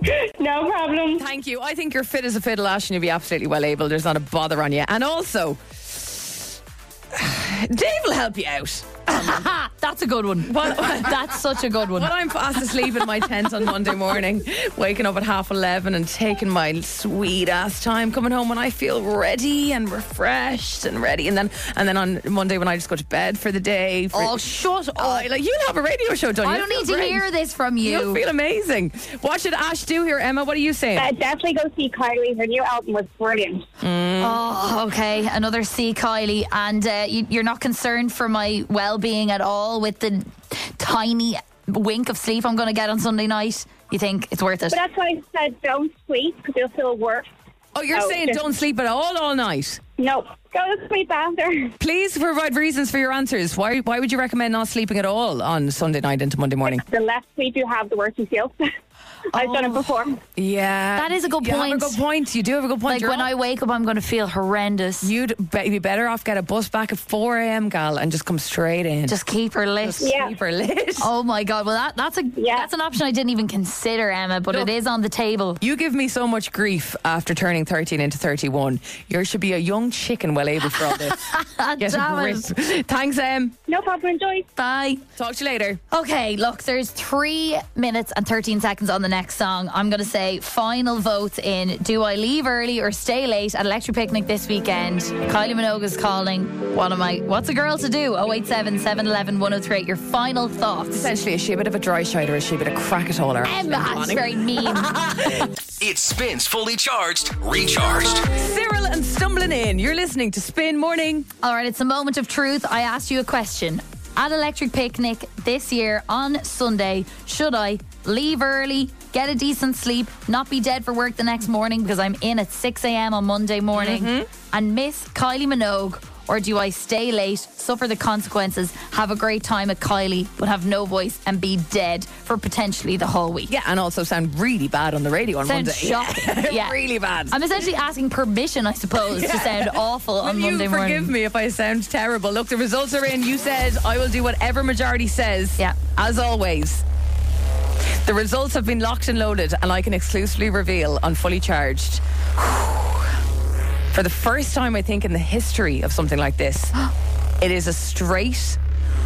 No problem. Thank you. I think you're fit as a fiddle, Ash, and you'll be absolutely well able. There's not a bother on you. And also, Dave will help you out. That's a good one. What- That's such a good one. When I'm fast asleep in my tent on Monday morning, waking up at half eleven and taking my sweet ass time, coming home when I feel ready and refreshed and ready, and then and then on Monday when I just go to bed for the day. For, Oh, shut up. Oh, like you'll have a radio show done. I You'll don't need feel to great. hear this from You'll you. feel amazing. What should Ash do here, Emma? What are you saying? Uh, definitely go see Kylie. Her new album was brilliant. Oh, okay. Another C, Kylie. And uh, you, you're not concerned for my well-being at all with the tiny wink of sleep I'm going to get on Sunday night? You think it's worth it? But that's why I said don't sleep because you'll feel worse. Oh, you're Oh, saying just- don't sleep at all all night. No, go to sleep after. Please provide reasons for your answers. Why why would you recommend not sleeping at all on Sunday night into Monday morning? The less sleep you have, the worse you feel. I've done it before. Yeah. That is a good you point. have a good point. You do have a good point. like You're when all- I wake up, I'm going to feel horrendous. You'd be be better off get a bus back at four a.m, gal, and just come straight in. Just keep her lit. Yeah. keep her lit. Oh my God! Well, that that's a Yeah. that's an option I didn't even consider, Emma. But Look. it is on the table. You give me so much grief after turning thirteen into thirty-one. You should be a young chicken well able for all this. Get Damn a it. grip. Thanks, Em. No problem. Enjoy. Bye. Talk to you later. Okay, look, there's three minutes and thirteen seconds on the next song. I'm going to say final votes in do I leave early or stay late at Electric Picnic this weekend? Kylie Minogue is calling. What am I? What's a girl to do? oh eight seven, seven one one, one oh three eight. Your final thoughts. Essentially, is she a bit of a dry shite or is she a bit of crack at all? Emma, that's very mean. It spins fully charged, recharged. Cyril and stumbling in. You're listening to Spin Morning. All right, it's a moment of truth. I asked you a question. At Electric Picnic this year on Sunday, should I leave early, get a decent sleep, not be dead for work the next morning because I'm in at six a.m. on Monday morning and miss Kylie Minogue? Or do I stay late, suffer the consequences, have a great time at Kylie, but have no voice and be dead for potentially the whole week? Yeah, and also sound really bad on the radio on Sounds Monday. shocking. Yeah. Really bad. I'm essentially asking permission, I suppose, to sound awful on Will Monday you morning. forgive me if I sound terrible? Look, the results are in. You said I will do whatever majority says. Yeah. As always, The results have been locked and loaded, and I can exclusively reveal on Fully Charged, for the first time, I think, in the history of something like this, it is a straight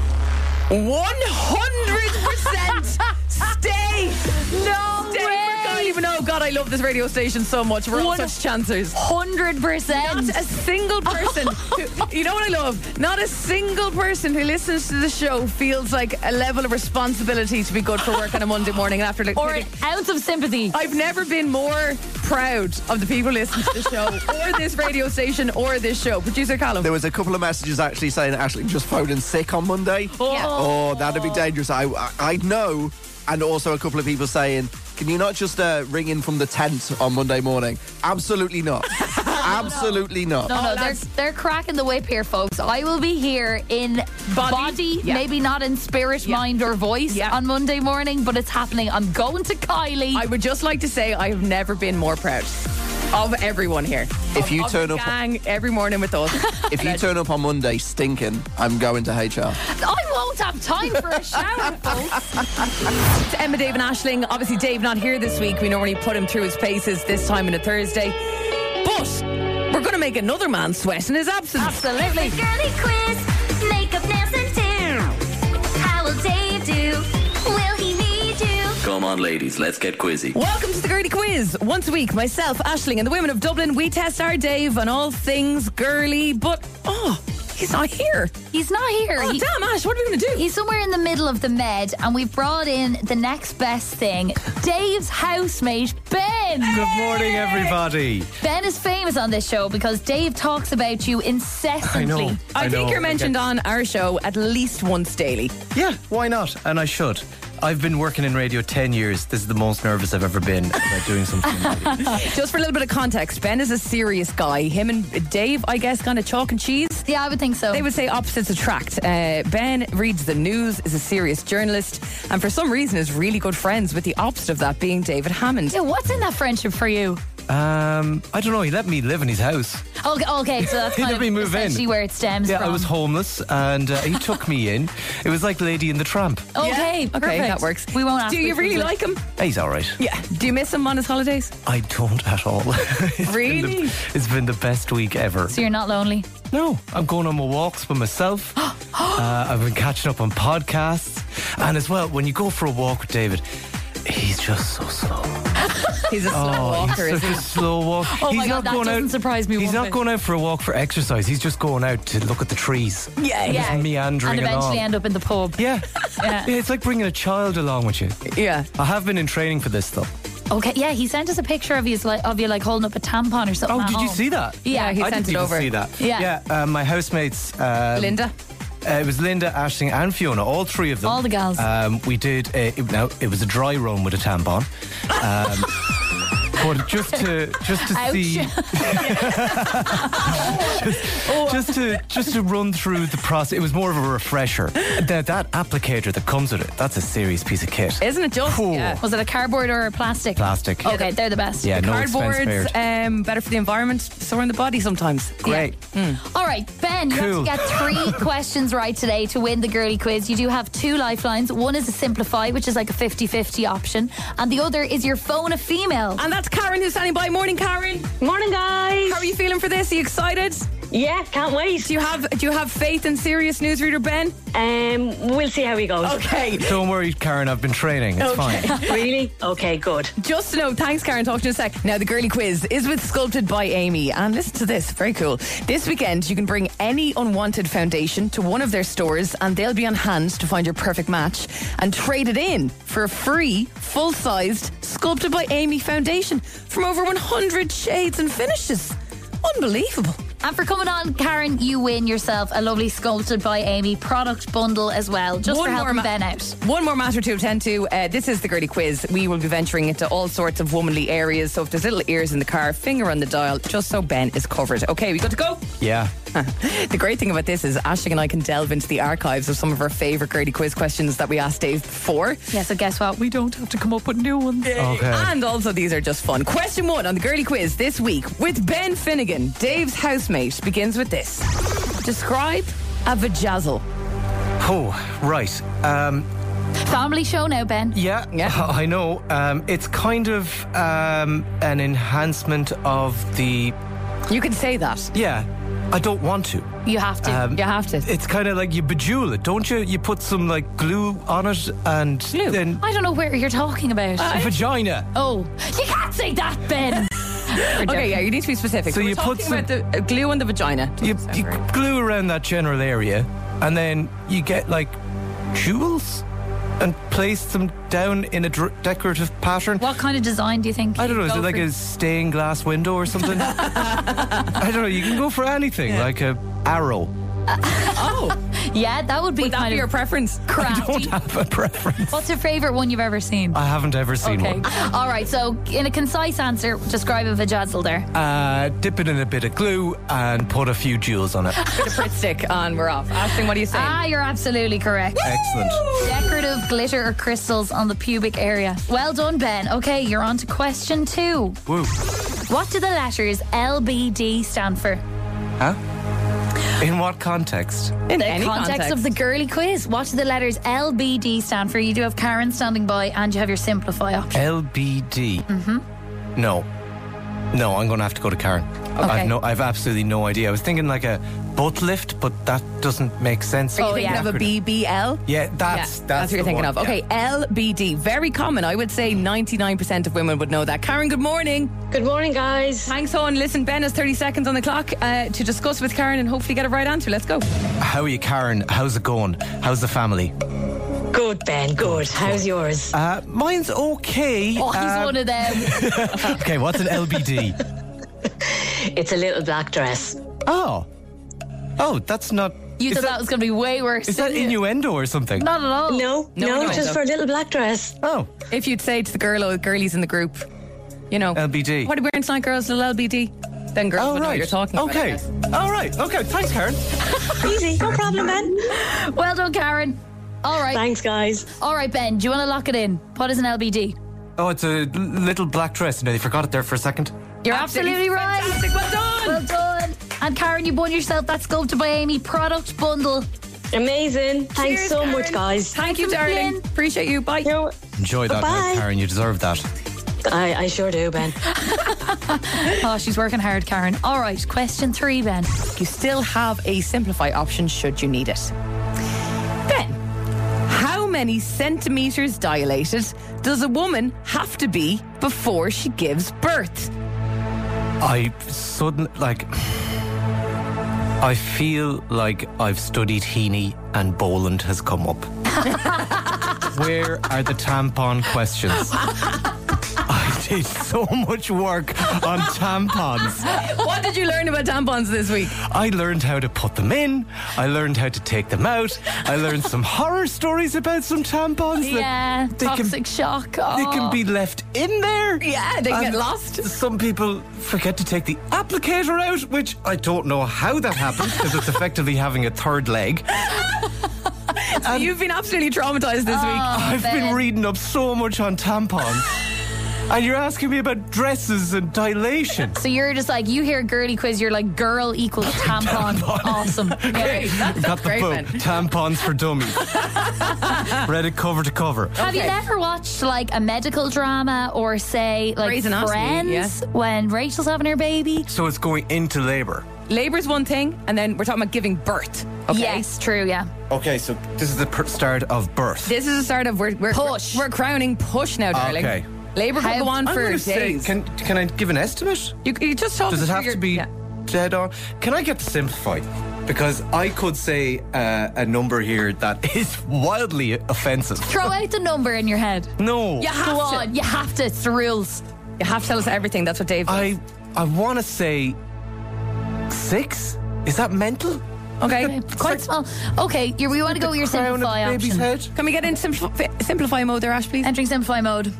one hundred percent stay. No stay way. for Kylie Minogue. God, I love this radio station so much. We're all One such chancers. Hundred percent. Not a single person, who, you know what I love? Not a single person who listens to the show feels like a level of responsibility to be good for work on a Monday morning after. Like, Or an ounce of sympathy. I've never been more proud of the people listening to the show, or this radio station, or this show. Producer Callum. There was a couple of messages actually saying Aisling just phoned in sick on Monday. Oh. Oh, that'd be dangerous. I, I, I'd know. And also a couple of people saying, can you not just uh, ring in from the tent on Monday morning? Absolutely not. Absolutely not. No, no, Oh, they're, lads. they're cracking the whip here, folks. I will be here in Body? body, Yeah. maybe not in spirit, Yeah. mind, or voice Yeah. on Monday morning, but it's happening. I'm going to Kylie. I would just like to say I have never been more proud of everyone here. If Of- you of turn the up- gang every morning with us. If you turn up on Monday stinking, I'm going to H R. I won't have time for a shower, folks. To Emma, Dave and Aisling. Obviously Dave not here this week. We normally put him through his paces this time on a Thursday. But we're going to make another man sweat in his absence. Absolutely. Girly quiz, makeup, nails, and do. How will Dave do? Will he need you? Come on, ladies, let's get quizzy. Welcome to the Girly Quiz. Once a week, myself, Aisling, and the women of Dublin, we test our Dave on all things girly. But, oh, he's not here. He's not here. Oh, He- damn, Ash, what are we going to do? He's somewhere in the middle of the med, and we've brought in the next best thing, Dave's housemate, Ben. Good morning, everybody. Ben is famous on this show because Dave talks about you incessantly. I know. I, I think know. you're mentioned on our show at least once daily. Yeah, why not? And I should. I've been working in radio ten years. This is the most nervous I've ever been about doing something in radio. Just for a little bit of context, Ben is a serious guy. Him and Dave, I guess, kind of chalk and cheese. Yeah, I would think so. They would say opposites attract. Uh, Ben reads the news, is a serious journalist, and for some reason is really good friends with the opposite of that being David Hammond. Yeah, what's in that friendship for you? Um, I don't know. He let me live in his house. Okay, okay so that's He kind let of me move in. essentially where it stems Yeah, from. I was homeless, and uh, he took me in. It was like Lady and the Tramp. Okay, Yeah? perfect. Okay, that works. We won't ask Do you which really was like him? He's all right. Yeah. Do you miss him on his holidays? I don't at all. It's been the- Really? it's been the best week ever. So you're not lonely? No, I'm going on my walks by myself. uh, I've been catching up on podcasts. And as well, when you go for a walk with David, he's just so slow. He's a slow Oh, walker, he's isn't such he? a slow walk. Oh he's my God, not that going doesn't out, surprise me He's one not bit. going out for a walk for exercise. He's just going out to look at the trees. Yeah, Yeah. yeah. Meandering And eventually along. end up in the pub. Yeah. Yeah. Yeah, it's like bringing a child along with you. Yeah. I have been in training for this, though. Okay, yeah, he sent us a picture of you, like, of you like holding up a tampon or something. Oh, at did you home. see that? Yeah, he I sent didn't it even over. see that. Yeah. Yeah, uh, my housemates. Um, Linda? Uh, it was Linda, Aisling, and Fiona, all three of them. All the gals. Um, we did, a, it, now, it was a dry run with a tampon. Um, but just to just to Ouch. see, just, just to just to run through the process. It was more of a refresher. That that applicator that comes with it, that's a serious piece of kit. Isn't it just? Cool. Yeah. Was it a cardboard or a plastic? Plastic. Okay, they're the best. Yeah, no expense Cardboard's spared. um, better for the environment, sore on the body sometimes. Great. All right, Ben, you Cool. have to get three questions right today to win the girly quiz. You do have two lifelines. One is a simplify, which is like a fifty-fifty option, and the other is your phone a female. And that's Karen who's standing by. Morning, Karen. Morning, guys. How are you feeling for this? Are you excited? Yeah, can't wait. Do you have Do you have faith in serious newsreader Ben? Um, we'll see how he goes. Okay. Don't worry, Karen. I've been training. It's Okay. fine. Really? Okay, good. Just to know, thanks, Karen. Talk to you in a sec. Now, the girly quiz is with Sculpted by Amy. And listen to this, very cool. This weekend, you can bring any unwanted foundation to one of their stores, and they'll be on hand to find your perfect match and trade it in for a free, full-sized Sculpted by Amy foundation from over one hundred shades and finishes. Unbelievable. And for coming on, Karen, you win yourself a lovely Sculpted by Amy product bundle as well, just for helping ma- Ben out. One more matter to attend to. Uh, this is the girly quiz. We will be venturing into all sorts of womanly areas. So if there's little ears in the car, finger on the dial, just so Ben is covered. Okay, we good to go? Yeah. The great thing about this is Aisling and I can delve into the archives of some of our favourite girly quiz questions that we asked Dave before. Yeah, so guess what? We don't have to come up with new ones. Okay. And also, these are just fun. Question one on the girly quiz this week with Ben Finnegan, Dave's housemate, begins with this. Describe a vajazzle. Oh, right. Um, Family show now, Ben. Yeah, Yeah. I know. Um, it's kind of um, an enhancement of the. You could say that. Yeah, I don't want to. You have to. Um, You have to. It's kind of like you bejewel it, don't you? You put some like glue on it and Glue? then I don't know where you're talking about. a vagina. oh, you can't say that, Ben. Okay, yeah, you need to be specific. So we're you put talking some- about the uh, glue on the vagina. You, you glue around that general area, and then you get like jewels and place them down in a dr- decorative pattern. What kind of design do you think? I don't know, is you'd it go like for? a stained glass window or something? I don't know, you can go for anything, like a arrow. Oh, Yeah, that would be would that kind be your of preference? I crafty. don't have a preference. What's your favourite one you've ever seen? I haven't ever seen Okay. one. All right. So, in a concise answer, describe a vajazzle there. Uh, dip it in a bit of glue and put a few jewels on it. Bit of Pritt stick and we're off. Ashling, what are you saying? Ah, you're absolutely correct. Excellent. Decorative glitter or crystals on the pubic area. Well done, Ben. Okay, you're on to question two. Woo. What do the letters L B D stand for? Huh? In what context? In The any context, of the girly quiz. What do the letters L B D stand for? You do have Karen standing by and you have your simplify option. L B D. Mm-hmm. No. No, I'm going to have to go to Karen. I've no, I've absolutely no idea. I was thinking like a butt lift, but that doesn't make sense. Are you Oh, thinking yeah. of a B B L? Yeah, that's Yeah, that's, that's what you're the thinking one, of. yeah. Okay, L B D. Very common. I would say ninety-nine percent of women would know that. Karen, good morning. Good morning, guys. Thanks, on. Listen, Ben has thirty seconds on the clock uh, to discuss with Karen and hopefully get a right answer. Let's go. How are you, Karen? How's it going? How's the family? Good, Ben, good. How's yours? Uh, mine's okay. Oh, he's Um, one of them. Okay, what's an L B D? It's a little black dress. Oh. Oh, that's not. You is thought that, that was going to be way worse. is that didn't you? innuendo or something? Not at all. No, No, no, no, just no. for a little black dress. Oh, If you'd say to the girl or girlies in the group, you know, L B D. what are we wearing tonight, girls? Little L B D. Then girls oh would know what right. you're talking about. I okay. guess. All right. Okay. Thanks, Karen. Easy, no problem, Ben. Well done, Karen. All right. Thanks, guys. All right, Ben. Do you want to lock it in? What is an L B D? Oh, it's a l- little black dress. You know, they forgot it there for a second. You're absolutely, right. Fantastic. Well done. Well done. And Karen, you won yourself that Scope to Buy Amy product bundle. Amazing. Thanks Cheers, so Karen. much, guys. Thank you, Thanks a darling. million. Appreciate you. Bye. You're- Enjoy that, now, Bye-bye. Karen. You deserve that. I, I sure do, Ben. Oh, she's working hard, Karen. All right, question three, Ben. You still have a simplify option should you need it. Then, how many centimetres dilated does a woman have to be before she gives birth? I suddenly like. I feel like I've studied Heaney and Boland has come up. Where are the tampon questions? I did so much work on tampons. What did you learn about tampons this week? I learned how to put them in. I learned how to take them out. I learned some horror stories about some tampons. that Yeah, they toxic can, shock. They Oh. can be left in there. Yeah, they And get lost. Some people forget to take the applicator out, which I don't know how that happens because it's effectively having a third leg. So you've been absolutely traumatized this week. I've Ben. been reading up so much on tampons. And you're asking me about dresses and dilation. So you're just like, you hear girly quiz, you're like, girl equals tampon. Awesome. Okay, Yeah. that's, Got that's the great, book, Ben. Tampons for Dummies. Read it cover to cover. Have you Okay. ever watched like a medical drama or say like Grey's Anatomy, Friends yeah. when Rachel's having her baby? So it's going into labour. Labour's one thing, and then we're talking about giving birth. Okay. Yes, true, yeah. Okay, so this is the per- start of birth. This is the start of we're we're, Push. we're, we're crowning push now, darling. Okay. Labour could How- go on I'm for gonna days. say, can can I give an estimate? you, you just talk Does it through have your- to be yeah. dead on? Can I get the simplified? Because I could say uh, a number here that is wildly offensive. Throw out the number in your head. No. You have Go to. on, you have to. It's the rules. You have to tell us everything. That's what Dave does. I I want to say six. Is that mental? Okay. Quite small. Okay, you we want to go with your Crown of simplify baby's option. head. Can we get into simplify, simplify mode there, Ash, please? Entering simplify mode.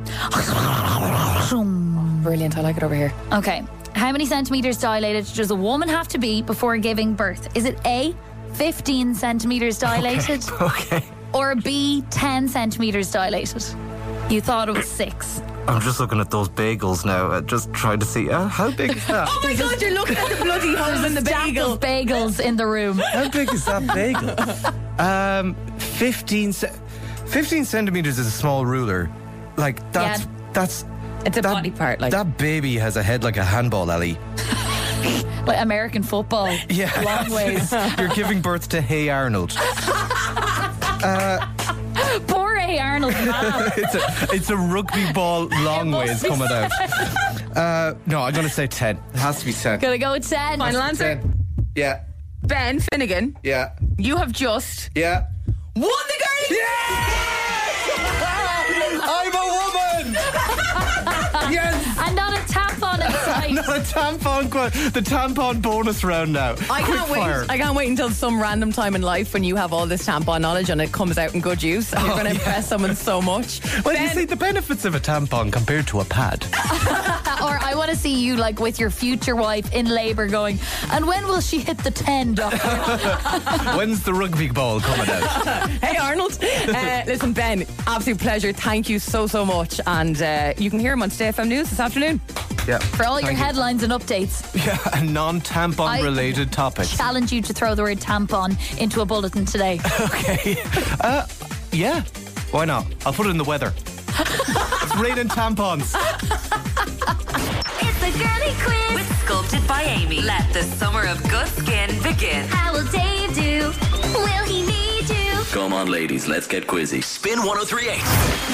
Brilliant. I like it over here. Okay. How many centimeters dilated does a woman have to be before giving birth? Is it A, fifteen centimeters dilated, Okay. or B, ten centimeters dilated? You thought it was six. I'm just looking at those bagels now. Uh, just trying to see uh, how big is that? Oh my God, you're looking at the bloody holes in the Stack bagel. of bagels in the room. How big is that bagel? um, fifteen. Ce- fifteen centimeters is a small ruler. Like, that's... Yeah. that's It's a that, body part. Like That baby has a head like a handball, Ellie. Like American football. Yeah. Long ways. You're giving birth to Hey Arnold. Poor A. Arnold. Wow. It's a, it's a rugby ball long ways coming out. Uh, no, I'm going to say ten. It has to be ten. Gonna go with ten. Final answer. ten. Yeah. Ben Finnegan, Yeah. you have just Yeah. won the girlie. I'm a woman! Yes! And not a tampon inside. Not a tampon quote. The tampon bonus round now. I can't Quick fire. wait. I can't wait until some random time in life when you have all this tampon knowledge and it comes out in good use and you're Oh, going to yeah. impress someone so much. Well, you Ben- see, the benefits of a tampon compared to a pad. Or I want to see you like with your future wife in labour going, and when will she hit the ten, doctor? When's the rugby ball coming out? Hey Arnold. Uh, listen, Ben, absolute pleasure. Thank you so, so much. And uh, you can hear him on Stay F M News this afternoon. Yeah. For all your Thank you. headlines and updates, Yeah, a non-tampon I- related topic. challenge you to throw the word tampon into a bulletin today. Okay. Uh, yeah. Why not? I'll put it in the weather. It's raining tampons. It's the girly quiz. With Sculpted by Amy. Let the summer of good skin begin. How will Dave do? Will he need you? Come on, ladies, let's get quizzy. Spin one oh three point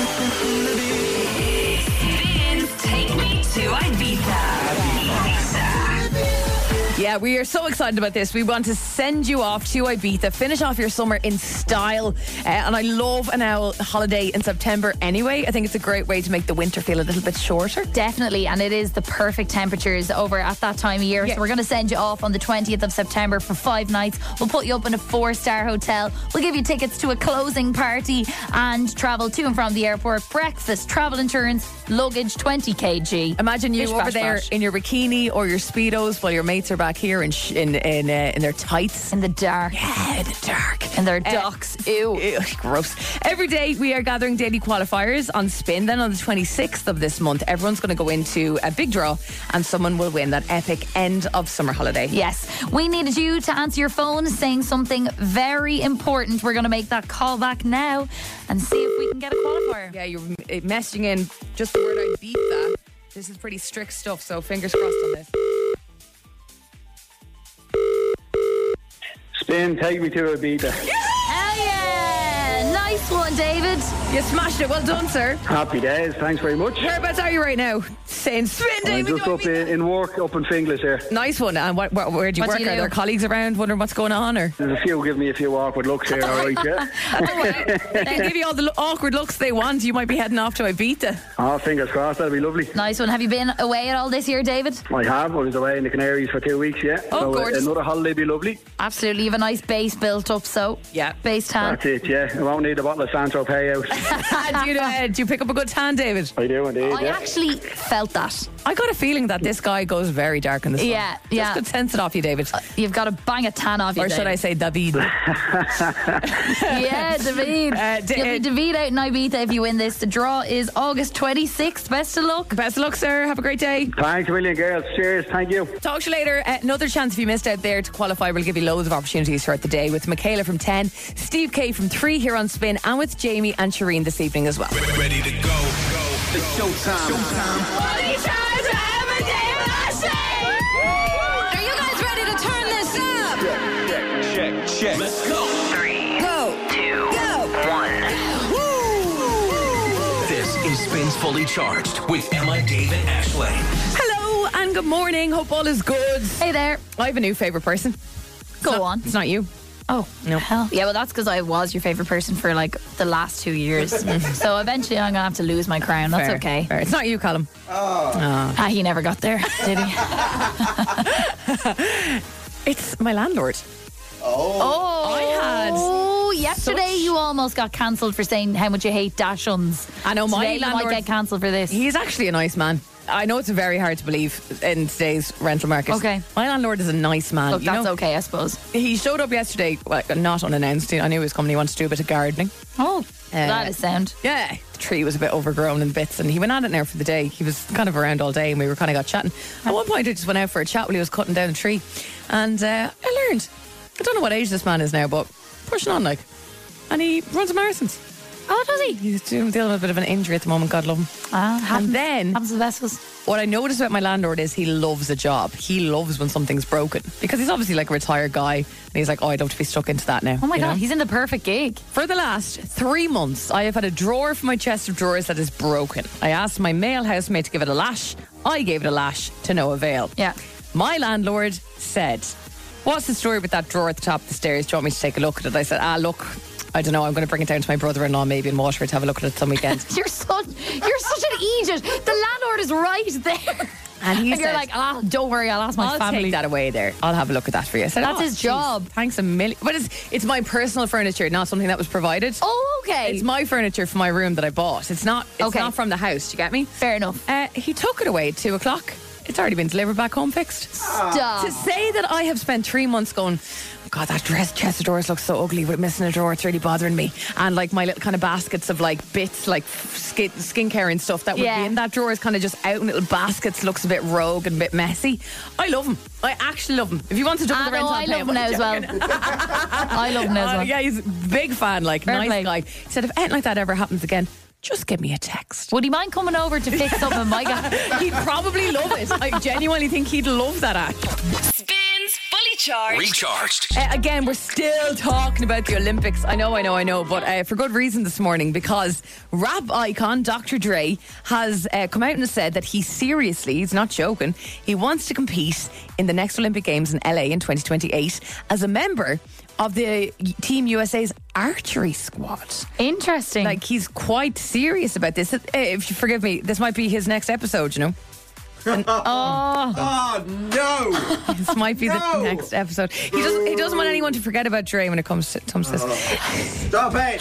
eight. Spins take me to Ibiza. Yeah, we are so excited about this. We want to send you off to Ibiza, finish off your summer in style. Uh, and I love an owl holiday in September anyway. I think it's a great way to make the winter feel a little bit shorter. Definitely, and it is the perfect temperatures over at that time of year. Yeah. So we're going to send you off on the twentieth of September for five nights. We'll put you up in a four-star hotel. We'll give you tickets to a closing party and travel to and from the airport. Breakfast, travel insurance, luggage, twenty kilograms. Imagine you Bish, over bash, there bash. in your bikini or your Speedos while your mates are back here in sh- in in, uh, in their tights. In the dark. Yeah, in the dark. In their Uh, docks. Ew. Ew, gross. Every day we are gathering daily qualifiers on Spin. Then on the twenty-sixth of this month, everyone's going to go into a big draw and someone will win that epic end of summer holiday. Yes, we needed you to answer your phone saying something very important. We're going to make that call back now and see if we can get a qualifier. Yeah, you're uh, messaging in just the word I beat that. This is pretty strict stuff, so fingers crossed on this. Spin, take me to Ibiza. Hell yeah! Nice one, David. You smashed it. Well done, sir. Happy days, thanks very much. Whereabouts are you right now? Saying Spin, I'm David. just up in, in work up in Finglas here. Nice one. And what, what, where do you What work? do you are do? there colleagues around wondering what's going on? Or There's a few giving me a few awkward looks here, all right, yeah? they can give you all the lo- awkward looks they want. You might be heading off to Ibiza. Oh, fingers crossed, that'll be lovely. Nice one. Have you been away at all this year, David? I have, I was away in the Canaries for two weeks, yeah. Oh, so uh, gorgeous. another holiday be lovely. Absolutely. You have a nice base built up, so. Yeah. Base tan. That's it, yeah. I won't need a bottle of Santo Pay out. do, you, uh, do you pick up a good tan, David? I do indeed, I yeah. actually felt that. I got a feeling that this guy goes very dark in the sun. Yeah, yeah. Just could sense it off you, David. You've got to bang a tan off you, Or should I say David? Yeah, David. Uh, D- You'll be David out in Ibiza if you win this. The draw is August twenty-sixth. Best of luck. Best of luck, sir. Have a great day. Thanks a million, girls. Cheers, thank you. Talk to you later. Uh, another chance if you missed out there to qualify. We'll give you loads of opportunities throughout the day with Michaela from ten, Steve K from three here on Spin, and with Jamie and Shireen this evening as well. Ready to go. go. It's showtime. Showtime. Are you guys ready to turn this up? Check, check. Let's go. Three, Go. two, Go. one. This is Spins Fully Charged with Emma, Dave, and Ashling. Hello and good morning. Hope all is good. Hey there. I have a new favourite person. Go It's not- on. It's not you. Oh, No. hell. Yeah, well, that's because I was your favourite person for like the last two years. So eventually I'm going to have to lose my crown. That's Fair, okay. fair. It's not you, Callum. Ah, he never got there, did he? It's my landlord. Oh, I had Oh, yesterday such- you almost got cancelled for saying how much you hate Dachshunds. I know, my Today you might landlord- get cancelled for this. He's actually a nice man. I know it's very hard to believe in today's rental market. Okay. My landlord is a nice man. Look, you that's know? okay, I suppose. He showed up yesterday, well, not unannounced. I knew he was coming. He wanted to do a bit of gardening. Oh, Uh, that is sound. Yeah, the tree was a bit overgrown in bits, and he went at it now for the day. He was kind of around all day, and we were kind of got chatting. At one point, I just went out for a chat while he was cutting down a tree, and uh, I learned. I don't know what age this man is now, but pushing on like, and he runs a marathons. Oh, does he? He's doing, dealing with a bit of an injury at the moment, God love him. Ah, happens, and then, happens to the best of us. what I noticed about my landlord is he loves a job. He loves when something's broken. Because he's obviously like a retired guy. And he's like, oh, I'd love to be stuck into that now. Oh my you God, know? he's in the perfect gig. For the last three months, I have had a drawer for my chest of drawers that is broken. I asked my male housemate to give it a lash. I gave it a lash to no avail. Yeah. My landlord said, what's the story with that drawer at the top of the stairs? Do you want me to take a look at it? I said, ah, look, I don't know. I'm going to bring it down to my brother-in-law maybe in Waterford to have a look at it some weekend. You're such, you're such an idiot. The landlord is right there. And he And said, you're like, ah, don't worry, I'll ask my I'll family. take that away there. I'll have a look at that for you. I said, That's "Oh, his geez, job." Thanks a million. But it's, it's my personal furniture, not something that was provided. Oh, okay. It's my furniture for my room that I bought. It's not It's Okay. not from the house. Do you get me? Fair enough. Uh, he took it away at two o'clock. It's already been delivered back home fixed. Stop. To say that I have spent three months going, God, that dress chest of drawers looks so ugly with missing a drawer. It's really bothering me. And like my little kind of baskets of like bits, like skin, skincare and stuff that would Yeah. be in that drawer is kind of just out in little baskets. Looks a bit rogue and a bit messy. I love him. I actually love him. If you want to double Ah, the rent, no, I'll I pay love him. him now I'm as well. joking. I love him now as Uh, well. yeah, he's a big fan, like Fair nice play. guy. He said, if anything like that ever happens again, just give me a text. Would he mind coming over to fix something, my guy? He'd probably love it. I genuinely think he'd love that act. Spins Fully Charged. Recharged. Uh, again, we're still talking about the Olympics. I know, I know, I know, but uh, for good reason this morning, because rap icon Doctor Dre has uh, come out and said that he seriously, he's not joking, he wants to compete in the next Olympic Games in L A in twenty twenty-eight as a member of the Team U S A's archery squad. Interesting. Like, he's quite serious about this. Uh, If you forgive me, this might be his next episode, you know? And, oh, Oh, no. this might be No. the next episode. He doesn't. He doesn't want anyone to forget about Dre when it comes to, comes to this. Stop it.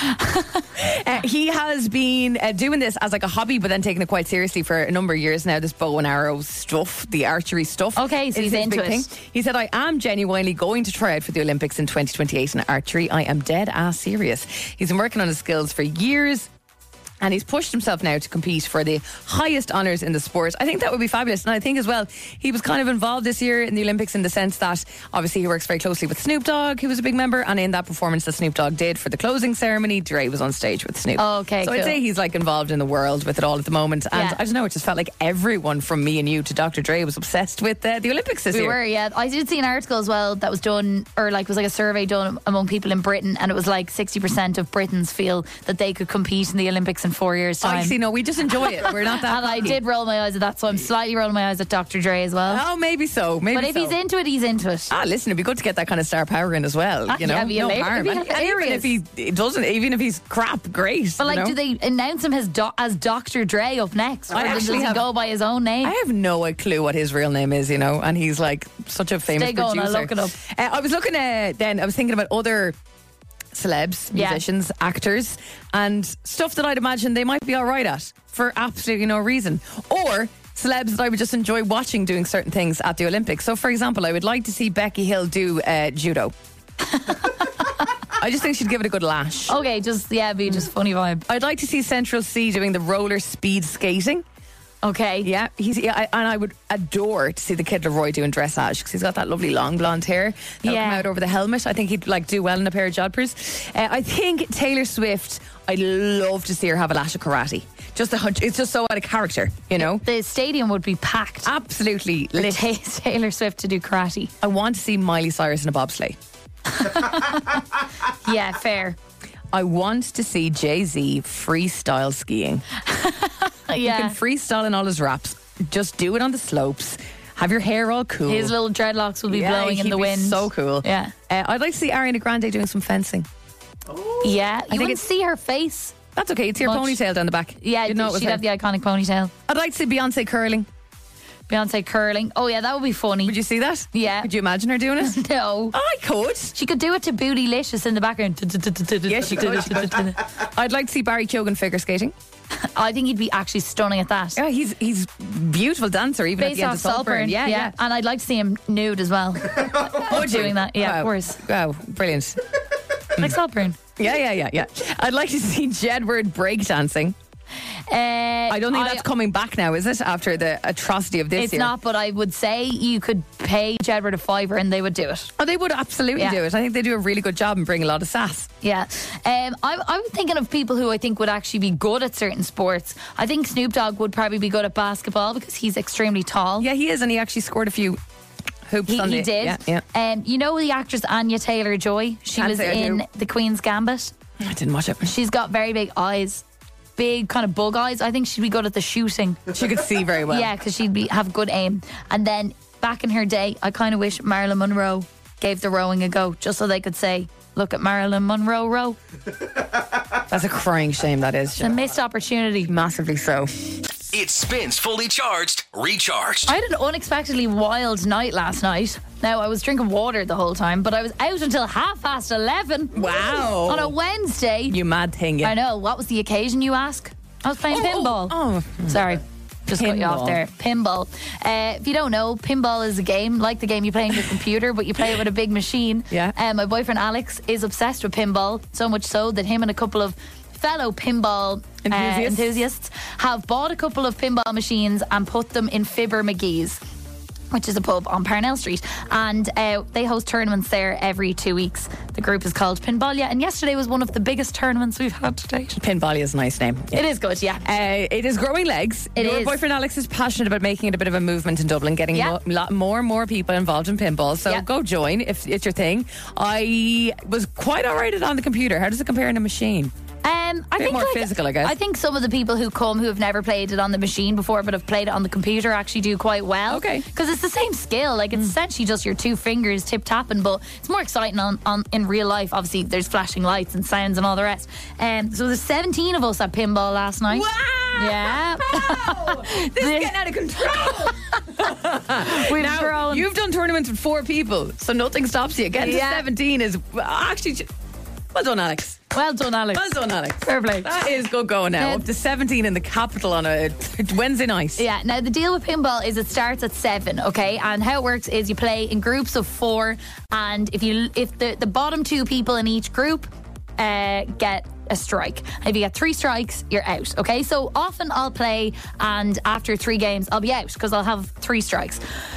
Uh, he has been uh, doing this as like a hobby, but then taking it quite seriously for a number of years now. This bow and arrow stuff, the archery stuff. Okay, so is he's his into big it. thing. He said, "I am genuinely going to try out for the Olympics in twenty twenty-eight in archery. I am dead ass serious." He's been working on his skills for years. And he's pushed himself now to compete for the highest honours in the sport. I think that would be fabulous. And I think as well, he was kind of involved this year in the Olympics in the sense that obviously he works very closely with Snoop Dogg, who was a big member. And in that performance that Snoop Dogg did for the closing ceremony, Dre was on stage with Snoop. Oh, okay, So I'd cool. say he's like involved in the world with it all at the moment. And Yeah. I don't know, it just felt like everyone from me and you to Doctor Dre was obsessed with uh, the Olympics this We year. were, yeah. I did see an article as well that was done, or like was like a survey done among people in Britain, and it was like sixty percent of Britons feel that they could compete in the Olympics in four years' time. I see, no, we just enjoy it. We're not that And I cocky. did roll my eyes at that, so I'm slightly rolling my eyes at Doctor Dre as well. Oh, maybe so. Maybe but if so. he's into it, he's into it. Ah, listen, it'd be good to get that kind of star power in as well. Ah, You know, yeah, it'd be no hilarious. harm. It'd be And, and even if hilarious. he doesn't, even if he's crap, great. But like, you know? do they announce him as, do- as Doctor Dre up next? Or I does actually he have- go by his own name? I have no clue what his real name is, you know, and he's like such a famous Stay going, producer. I'll look it up. Uh, I was looking at then. I was thinking about other celebs, Yeah. musicians, actors, and stuff that I'd imagine they might be all right at for absolutely no reason, or celebs that I would just enjoy watching doing certain things at the Olympics. So, for example, I would like to see Becky Hill do uh, judo. I just think she'd give it a good lash. Okay, just, yeah, be just funny vibe. I'd like to see Central C doing the roller speed skating. Okay. Yeah, he's yeah, I, and I would adore to see the Kid Leroy doing dressage because he's got that lovely long blonde hair that'll Yeah. come out over the helmet. I think he'd like do well in a pair of jodhpurs. Uh, I think Taylor Swift, I'd love to see her have a lash of karate. Just a hunch. It's just so out of character, you know. The stadium would be packed. Absolutely for lit. Ta- Taylor Swift to do karate. I want to see Miley Cyrus in a bobsleigh. Yeah, fair. I want to see Jay-Z freestyle skiing. Yeah. He can freestyle in all his raps. Just do it on the slopes. Have your hair all cool. His little dreadlocks will be Yeah, blowing in he'd the be wind. so cool. Yeah. Uh, I'd like to see Ariana Grande doing some fencing. Yeah. You think wouldn't it's- see her face. That's okay. It's your Much. ponytail down the back. Yeah, You'd know it was she'd her. have the iconic ponytail. I'd like to see Beyonce curling. Beyonce curling. Oh, yeah, that would be funny. Would you see that? Yeah. Could you imagine her doing it? No. I could. She could do it to Bootylicious in the background. Yes, she could. She could. I'd like to see Barry Keoghan figure skating. I think he'd be actually stunning at that. Yeah, he's he's beautiful dancer even Based at the off end of Saltburn. Saltburn. Yeah, yeah. And I'd like to see him nude as well. Would you? Doing that. Yeah, wow. of course. Wow, brilliant. Like Saltburn. Yeah, yeah, yeah, yeah. I'd like to see Jedward breakdancing. Uh, I don't think that's coming back now, is it? After the atrocity of this it's year. not, but I would say you could pay Jedward a fiver and they would do it. Oh, they would absolutely Yeah. do it. I think they do a really good job and bring a lot of sass. Yeah. Um, I, I'm thinking of people who I think would actually be good at certain sports. I think Snoop Dogg would probably be good at basketball because he's extremely tall. Yeah, he is, and he actually scored a few hoops He, on he the, did. Yeah, yeah. Um, you know the actress Anya Taylor-Joy? She Can't was say I in do. The Queen's Gambit. I didn't watch it. She's got very big eyes. Big kind of bug eyes. I think she'd be good at the shooting. She could see very well. Yeah, because she'd be have good aim. And then back in her day, I kind of wish Marilyn Monroe gave the rowing a go, just so they could say, "Look at Marilyn Monroe row." That's a crying shame, that is. It's a missed opportunity. Massively so. It spins fully charged, recharged. I had an unexpectedly wild night last night. Now, I was drinking water the whole time, but I was out until half past eleven. Wow. On a Wednesday. You mad thing. Yeah. I know. What was the occasion, you ask? I was playing Oh, pinball. Oh, Sorry. Just cut you off Pinball. there. Pinball. Uh, if you don't know, pinball is a game like the game you play on your computer, but you play it with a big machine. Yeah. Um, my boyfriend Alex is obsessed with pinball, so much so that him and a couple of fellow pinball Enthusiasts. uh, enthusiasts have bought a couple of pinball machines and put them in Fibber McGee's, which is a pub on Parnell Street, and uh, they host tournaments there every two weeks. The group is called Pinballia, and yesterday was one of the biggest tournaments we've had to date. Pinball is a nice name. It is good, yeah. Uh, it is growing legs. It Your is. boyfriend Alex is passionate about making it a bit of a movement in Dublin, getting Yeah. mo- lot more and more people involved in pinball. So Yeah. go join if it's your thing. I was quite alright at it on the computer. How does it compare in a machine? Um, I Bit think more like, physical, I guess. I think some of the people who come who have never played it on the machine before but have played it on the computer actually do quite well. Okay. Because it's the same skill. Like it's essentially just your two fingers tip tapping, but it's more exciting on, on in real life. Obviously, there's flashing lights and sounds and all the rest. Um, so there's seventeen of us at pinball last night. Wow! Yeah. This is getting out of control. We've Now, grown. you've done tournaments with four people, so nothing stops you. Getting Yeah. to seventeen is actually. Well done, Alex. Well done, Alex. Well done, Alex. Fair play. That is good going now. Yeah. Up to seventeen in the capital on a Wednesday night. Yeah, now the deal with pinball is it starts at seven, okay? And how it works is you play in groups of four, and if you if the, the bottom two people in each group uh, get a strike. If you get three strikes, you're out, okay? So often I'll play, and after three games, I'll be out because I'll have three strikes.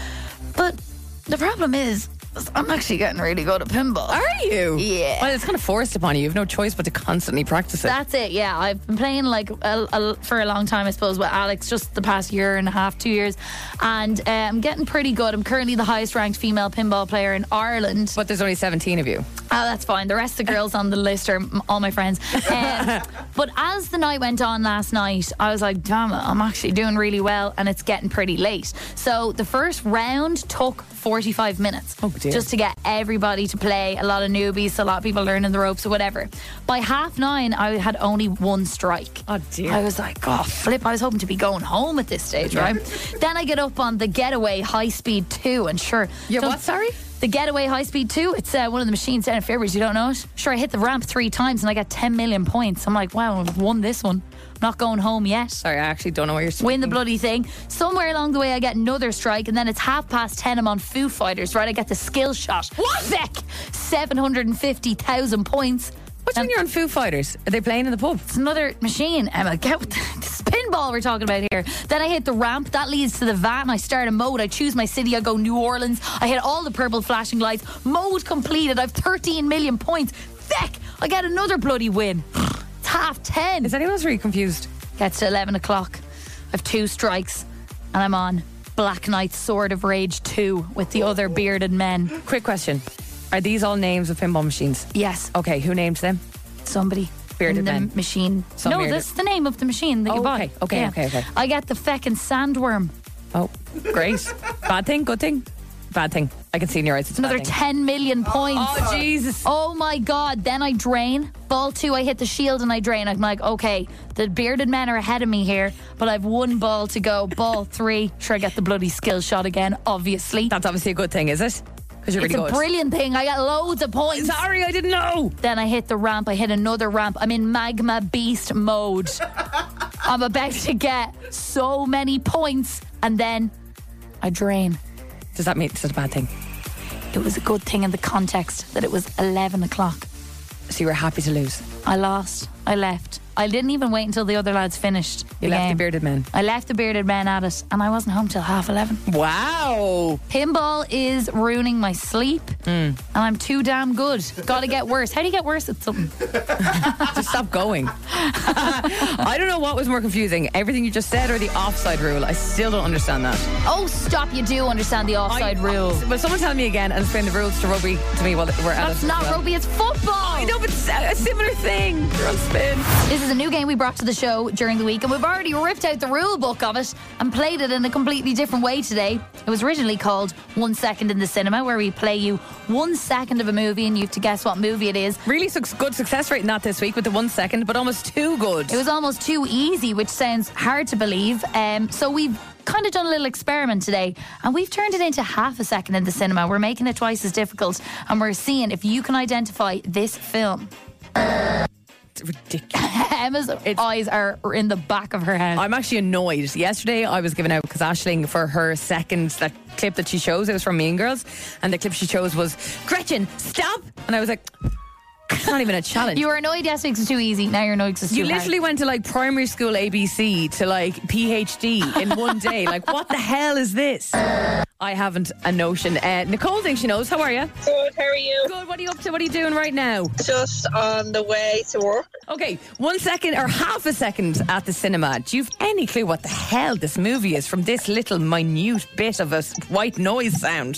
But the problem is, I'm actually getting really good at pinball. Are you? Yeah. Well, it's kind of forced upon you. You've no choice but to constantly practice it. That's it, yeah. I've been playing like a, a, for a long time, I suppose, with Alex, just the past year and a half, two years. And uh, I'm getting pretty good. I'm currently the highest ranked female pinball player in Ireland. But there's only seventeen of you. Oh, that's fine. The rest of the girls on the list are m- all my friends. Um, but as the night went on last night, I was like, damn it, I'm actually doing really well, and it's getting pretty late. So the first round took forty-five minutes Oh, dear. just to get everybody to play. A lot of newbies, so a lot of people learning the ropes or whatever. By half nine, I had only one strike. Oh, dear. I was like, oh, flip. I was hoping to be going home at this stage, right? Then I get up on the Getaway High Speed two, and sure. Yeah, don't- what, sorry? The Getaway High Speed two, it's uh, one of the machines down at Fibbers. You don't know it? Sure, I hit the ramp three times and I got ten million points. I'm like, wow, I've won this one. I'm not going home yet. Sorry, I actually don't know what you're saying. Win the bloody thing. Somewhere along the way, I get another strike, and then it's half past ten. I'm on Foo Fighters, right? I get the skill shot. What? Sick! seven hundred fifty thousand points. What do you mean you're on Foo Fighters? Are they playing in the pub? It's another machine, Emma. Get with the spinball we're talking about here. Then I hit the ramp. That leads to the van. I start a mode. I choose my city. I go New Orleans. I hit all the purple flashing lights. Mode completed. I've thirteen million points. Feck! I get another bloody win. It's half ten. Is anyone else really confused? Gets to eleven o'clock. I've two strikes, and I'm on Black Knight's Sword of Rage two with the other bearded men. Quick question. Are these all names of pinball machines? Yes. Okay, who named them? Somebody. Bearded in the men. machine. Some no, bearded. that's the name of the machine that Oh, you bought. okay, okay, okay, okay. I get the feckin' sandworm. Oh, great. Bad thing, good thing? Bad thing. I can see in your eyes it's a Another bad thing. ten million points. Oh, Jesus. Oh my God. Then I drain. Ball two, I hit the shield and I drain. I'm like, okay, the bearded men are ahead of me here, but I've one ball to go. Ball three. Sure, I get the bloody skill shot again, obviously. That's obviously a good thing, is it? Because you're It's really a good. brilliant thing. I got loads of points. Sorry, I didn't know. Then I hit the ramp. I hit another ramp. I'm in magma beast mode. I'm about to get so many points, and then I drain. Does that mean it's a bad thing? It was a good thing in the context that it was eleven o'clock. So you were happy to lose? I lost. I left. I didn't even wait until the other lads finished. You the left the game. bearded men. I left the bearded men at it, and I wasn't home till half eleven. Wow. Pinball is ruining my sleep, and I'm too damn good. Got to get worse. How do you get worse at something? Just stop going. I don't know what was more confusing, everything you just said or the offside rule. I still don't understand that. Oh, stop. You do understand the offside I, rule. But someone tell me again and explain the rules to rugby to me while we're at That's it. not as well. rugby, it's football. I know, but it's a similar thing. You're on spin. This is a new game we brought to the show during the week, and we've already ripped out the rule book of it and played it in a completely different way today. It was originally called One Second in the Cinema, where we play you one second of a movie and you have to guess what movie it is. Really su- good success rate in that this week with the one second, but almost too good. It was almost too easy, which sounds hard to believe. Um, so we've kind of done a little experiment today, and we've turned it into half a second in the cinema. We're making it twice as difficult, and we're seeing if you can identify this film. It's ridiculous. Emma's eyes are in the back of her head. I'm actually annoyed. Yesterday I was giving out because Aisling, for her second, that clip that she chose, it was from Mean Girls, and the clip she chose was, Gretchen, stop! And I was like, it's not even a challenge. You were annoyed yesterday because it's too easy. Now you're annoyed because it's You too literally hard. went to like primary school A B C to like PhD in one day. Like, what the hell is this? I haven't a notion. Uh, Nicole thinks she knows. How are you? Good, how are you? Good. What are you up to? What are you doing right now? Just on the way to work. Okay, one second or half a second at the cinema. Do you have any clue what the hell this movie is from this little minute bit of a white noise sound?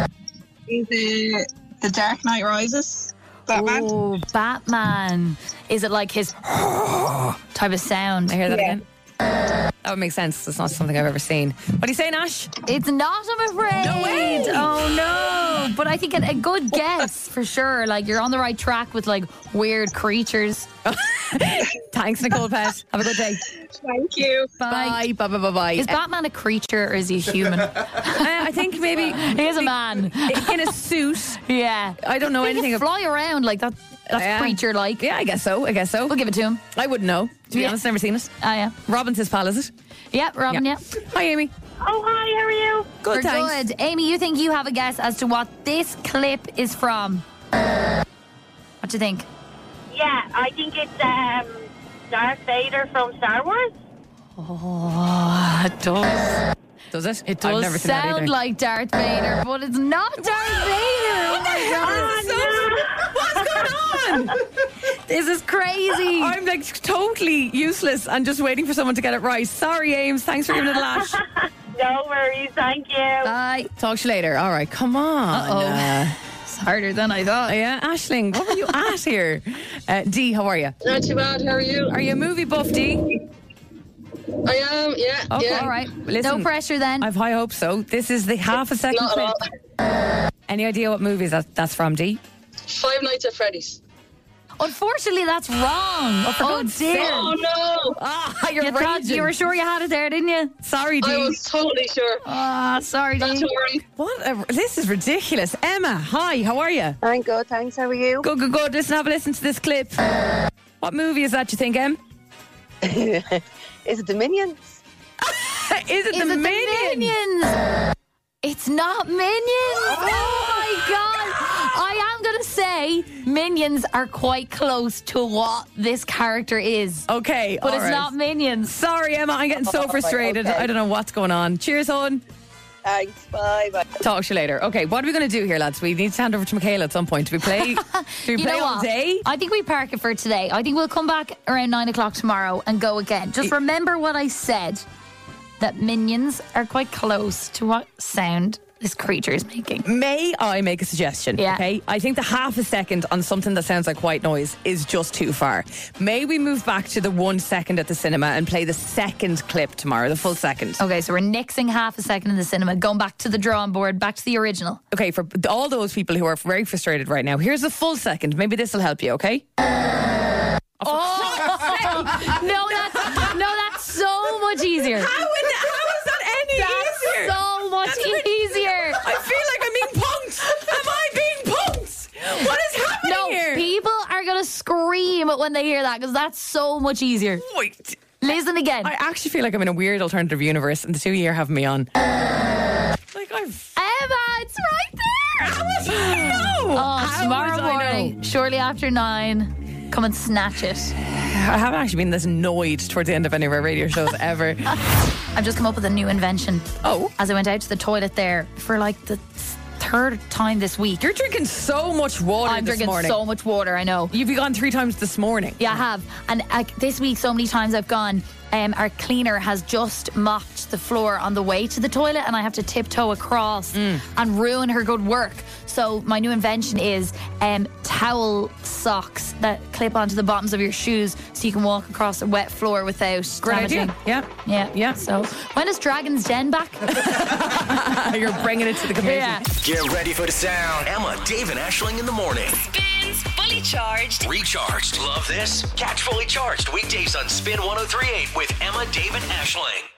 Is it The Dark Knight Rises? Batman? Oh, Batman. Is it like his type of sound? I hear that Yeah. again. That would make sense. It's not something I've ever seen. What are you saying, Ash? It's not, I'm afraid. No way. Oh, no. But I think a, a good guess for sure. Like, you're on the right track with, like, weird creatures. Thanks, Nicole Pett. Have a good day. Thank you. Bye. Bye, bye, bye, bye. Is Batman a creature or is he a human? Uh, I think maybe He is a man. in a suit. Yeah. I don't know He anything can of- fly around like that. That's Yeah. creature-like. Yeah, I guess so. I guess so. We'll give it to him. I wouldn't know. To be Yeah. honest, never seen it. Oh, yeah. Robin's his pal, is it? Yeah, Robin, yeah. Hi, Amy. Oh, hi, how are you? Good, We're thanks. good. Amy, you think you have a guess as to what this clip is from? What do you think? Yeah, I think it's um, Darth Vader from Star Wars. Oh, it does. Does it? It I've does never seen that sound either. like Darth Vader, but it's not Darth Vader. Oh my god. What's going on? This is crazy. I'm like totally useless and just waiting for someone to get it right. Sorry, Ames. Thanks for giving it a lash. No worries, thank you. Bye. Talk to you later. All right, come on. Uh-oh. Uh, It's harder than I thought. yeah, Aisling, what were you at here? Uh, Dee, how are you? Not too bad, how are you? Are you a movie buff, Dee? I am, yeah. Okay, yeah. All right. Listen, no pressure then. I've high hopes so. This is the half a second Not at clip. all. Any idea what movie that, that's from, Dee? Five Nights at Freddy's. Unfortunately, that's wrong. Oh, for God's dear. Oh no! Ah, you're You, thought, you were sure you had it there, didn't you? Sorry, I Dee. was totally sure. Ah, sorry, Not Dee. to worry. What? A, this is ridiculous. Emma, hi, how are you? I'm good, thanks, how are you? Good, good, good. Listen, have a listen to this clip. What movie is that, you think, Em? Is it the Minions? Is it Is the it Minions? the Minions? It's not Minions. Oh my god. I am going to say Minions are quite close to what this character is. Okay, But all it's right. not Minions. Sorry, Emma, I'm getting so frustrated. okay. I don't know what's going on. Cheers, hon. Thanks, bye, bye. Talk to you later. Okay, what are we going to do here, lads? We need to hand over to Michaela at some point. Do we play? Do we You play know all what? day? I think we park it for today. I think we'll come back around nine o'clock tomorrow and go again. Just remember what I said, that Minions are quite close to what sound this creature is making. May I make a suggestion? Yeah. Okay. I think the half a second on something that sounds like white noise is just too far. May we move back to the one second at the cinema and play the second clip tomorrow, the full second? Okay, so we're nixing half a second in the cinema, going back to the drawing board, back to the original. Okay, for all those people who are very frustrated right now, here's a full second. Maybe this will help you, okay? Oh, no, that's, no, that's so much easier. How, in, how is that any That's easier? so much That's a- easier. I feel like I'm being punked. Am I being punked? What is happening No, here? people are going to scream when they hear that because that's so much easier. Wait. Listen again. I actually feel like I'm in a weird alternative universe and the two of you are having me on. Like I've... Emma, it's right there. How would you know? Oh, How tomorrow would I morning, know? shortly after nine, come and snatch it. I haven't actually been this annoyed towards the end of any of our radio shows ever. I've just come up with a new invention. Oh. As I went out to the toilet there for like the third time this week. You're drinking so much water I'm this drinking morning. so much water, I know. You've gone three times this morning. Yeah, I have. And uh, this week, so many times I've gone, um, our cleaner has just mopped the floor on the way to the toilet, and I have to tiptoe across Mm. and ruin her good work. So my new invention is um, towel socks that clip onto the bottoms of your shoes so you can walk across a wet floor without Great damaging. idea. Yeah. Yeah. Yeah. So when is Dragon's Den back? You're bringing it to the committee. Yeah. Get ready for the sound. Emma, Dave, and Ashling in the morning. Spins Fully Charged. Recharged. Love this? Catch Fully Charged weekdays on Spin one oh three point eight with Emma, Dave, and Ashling.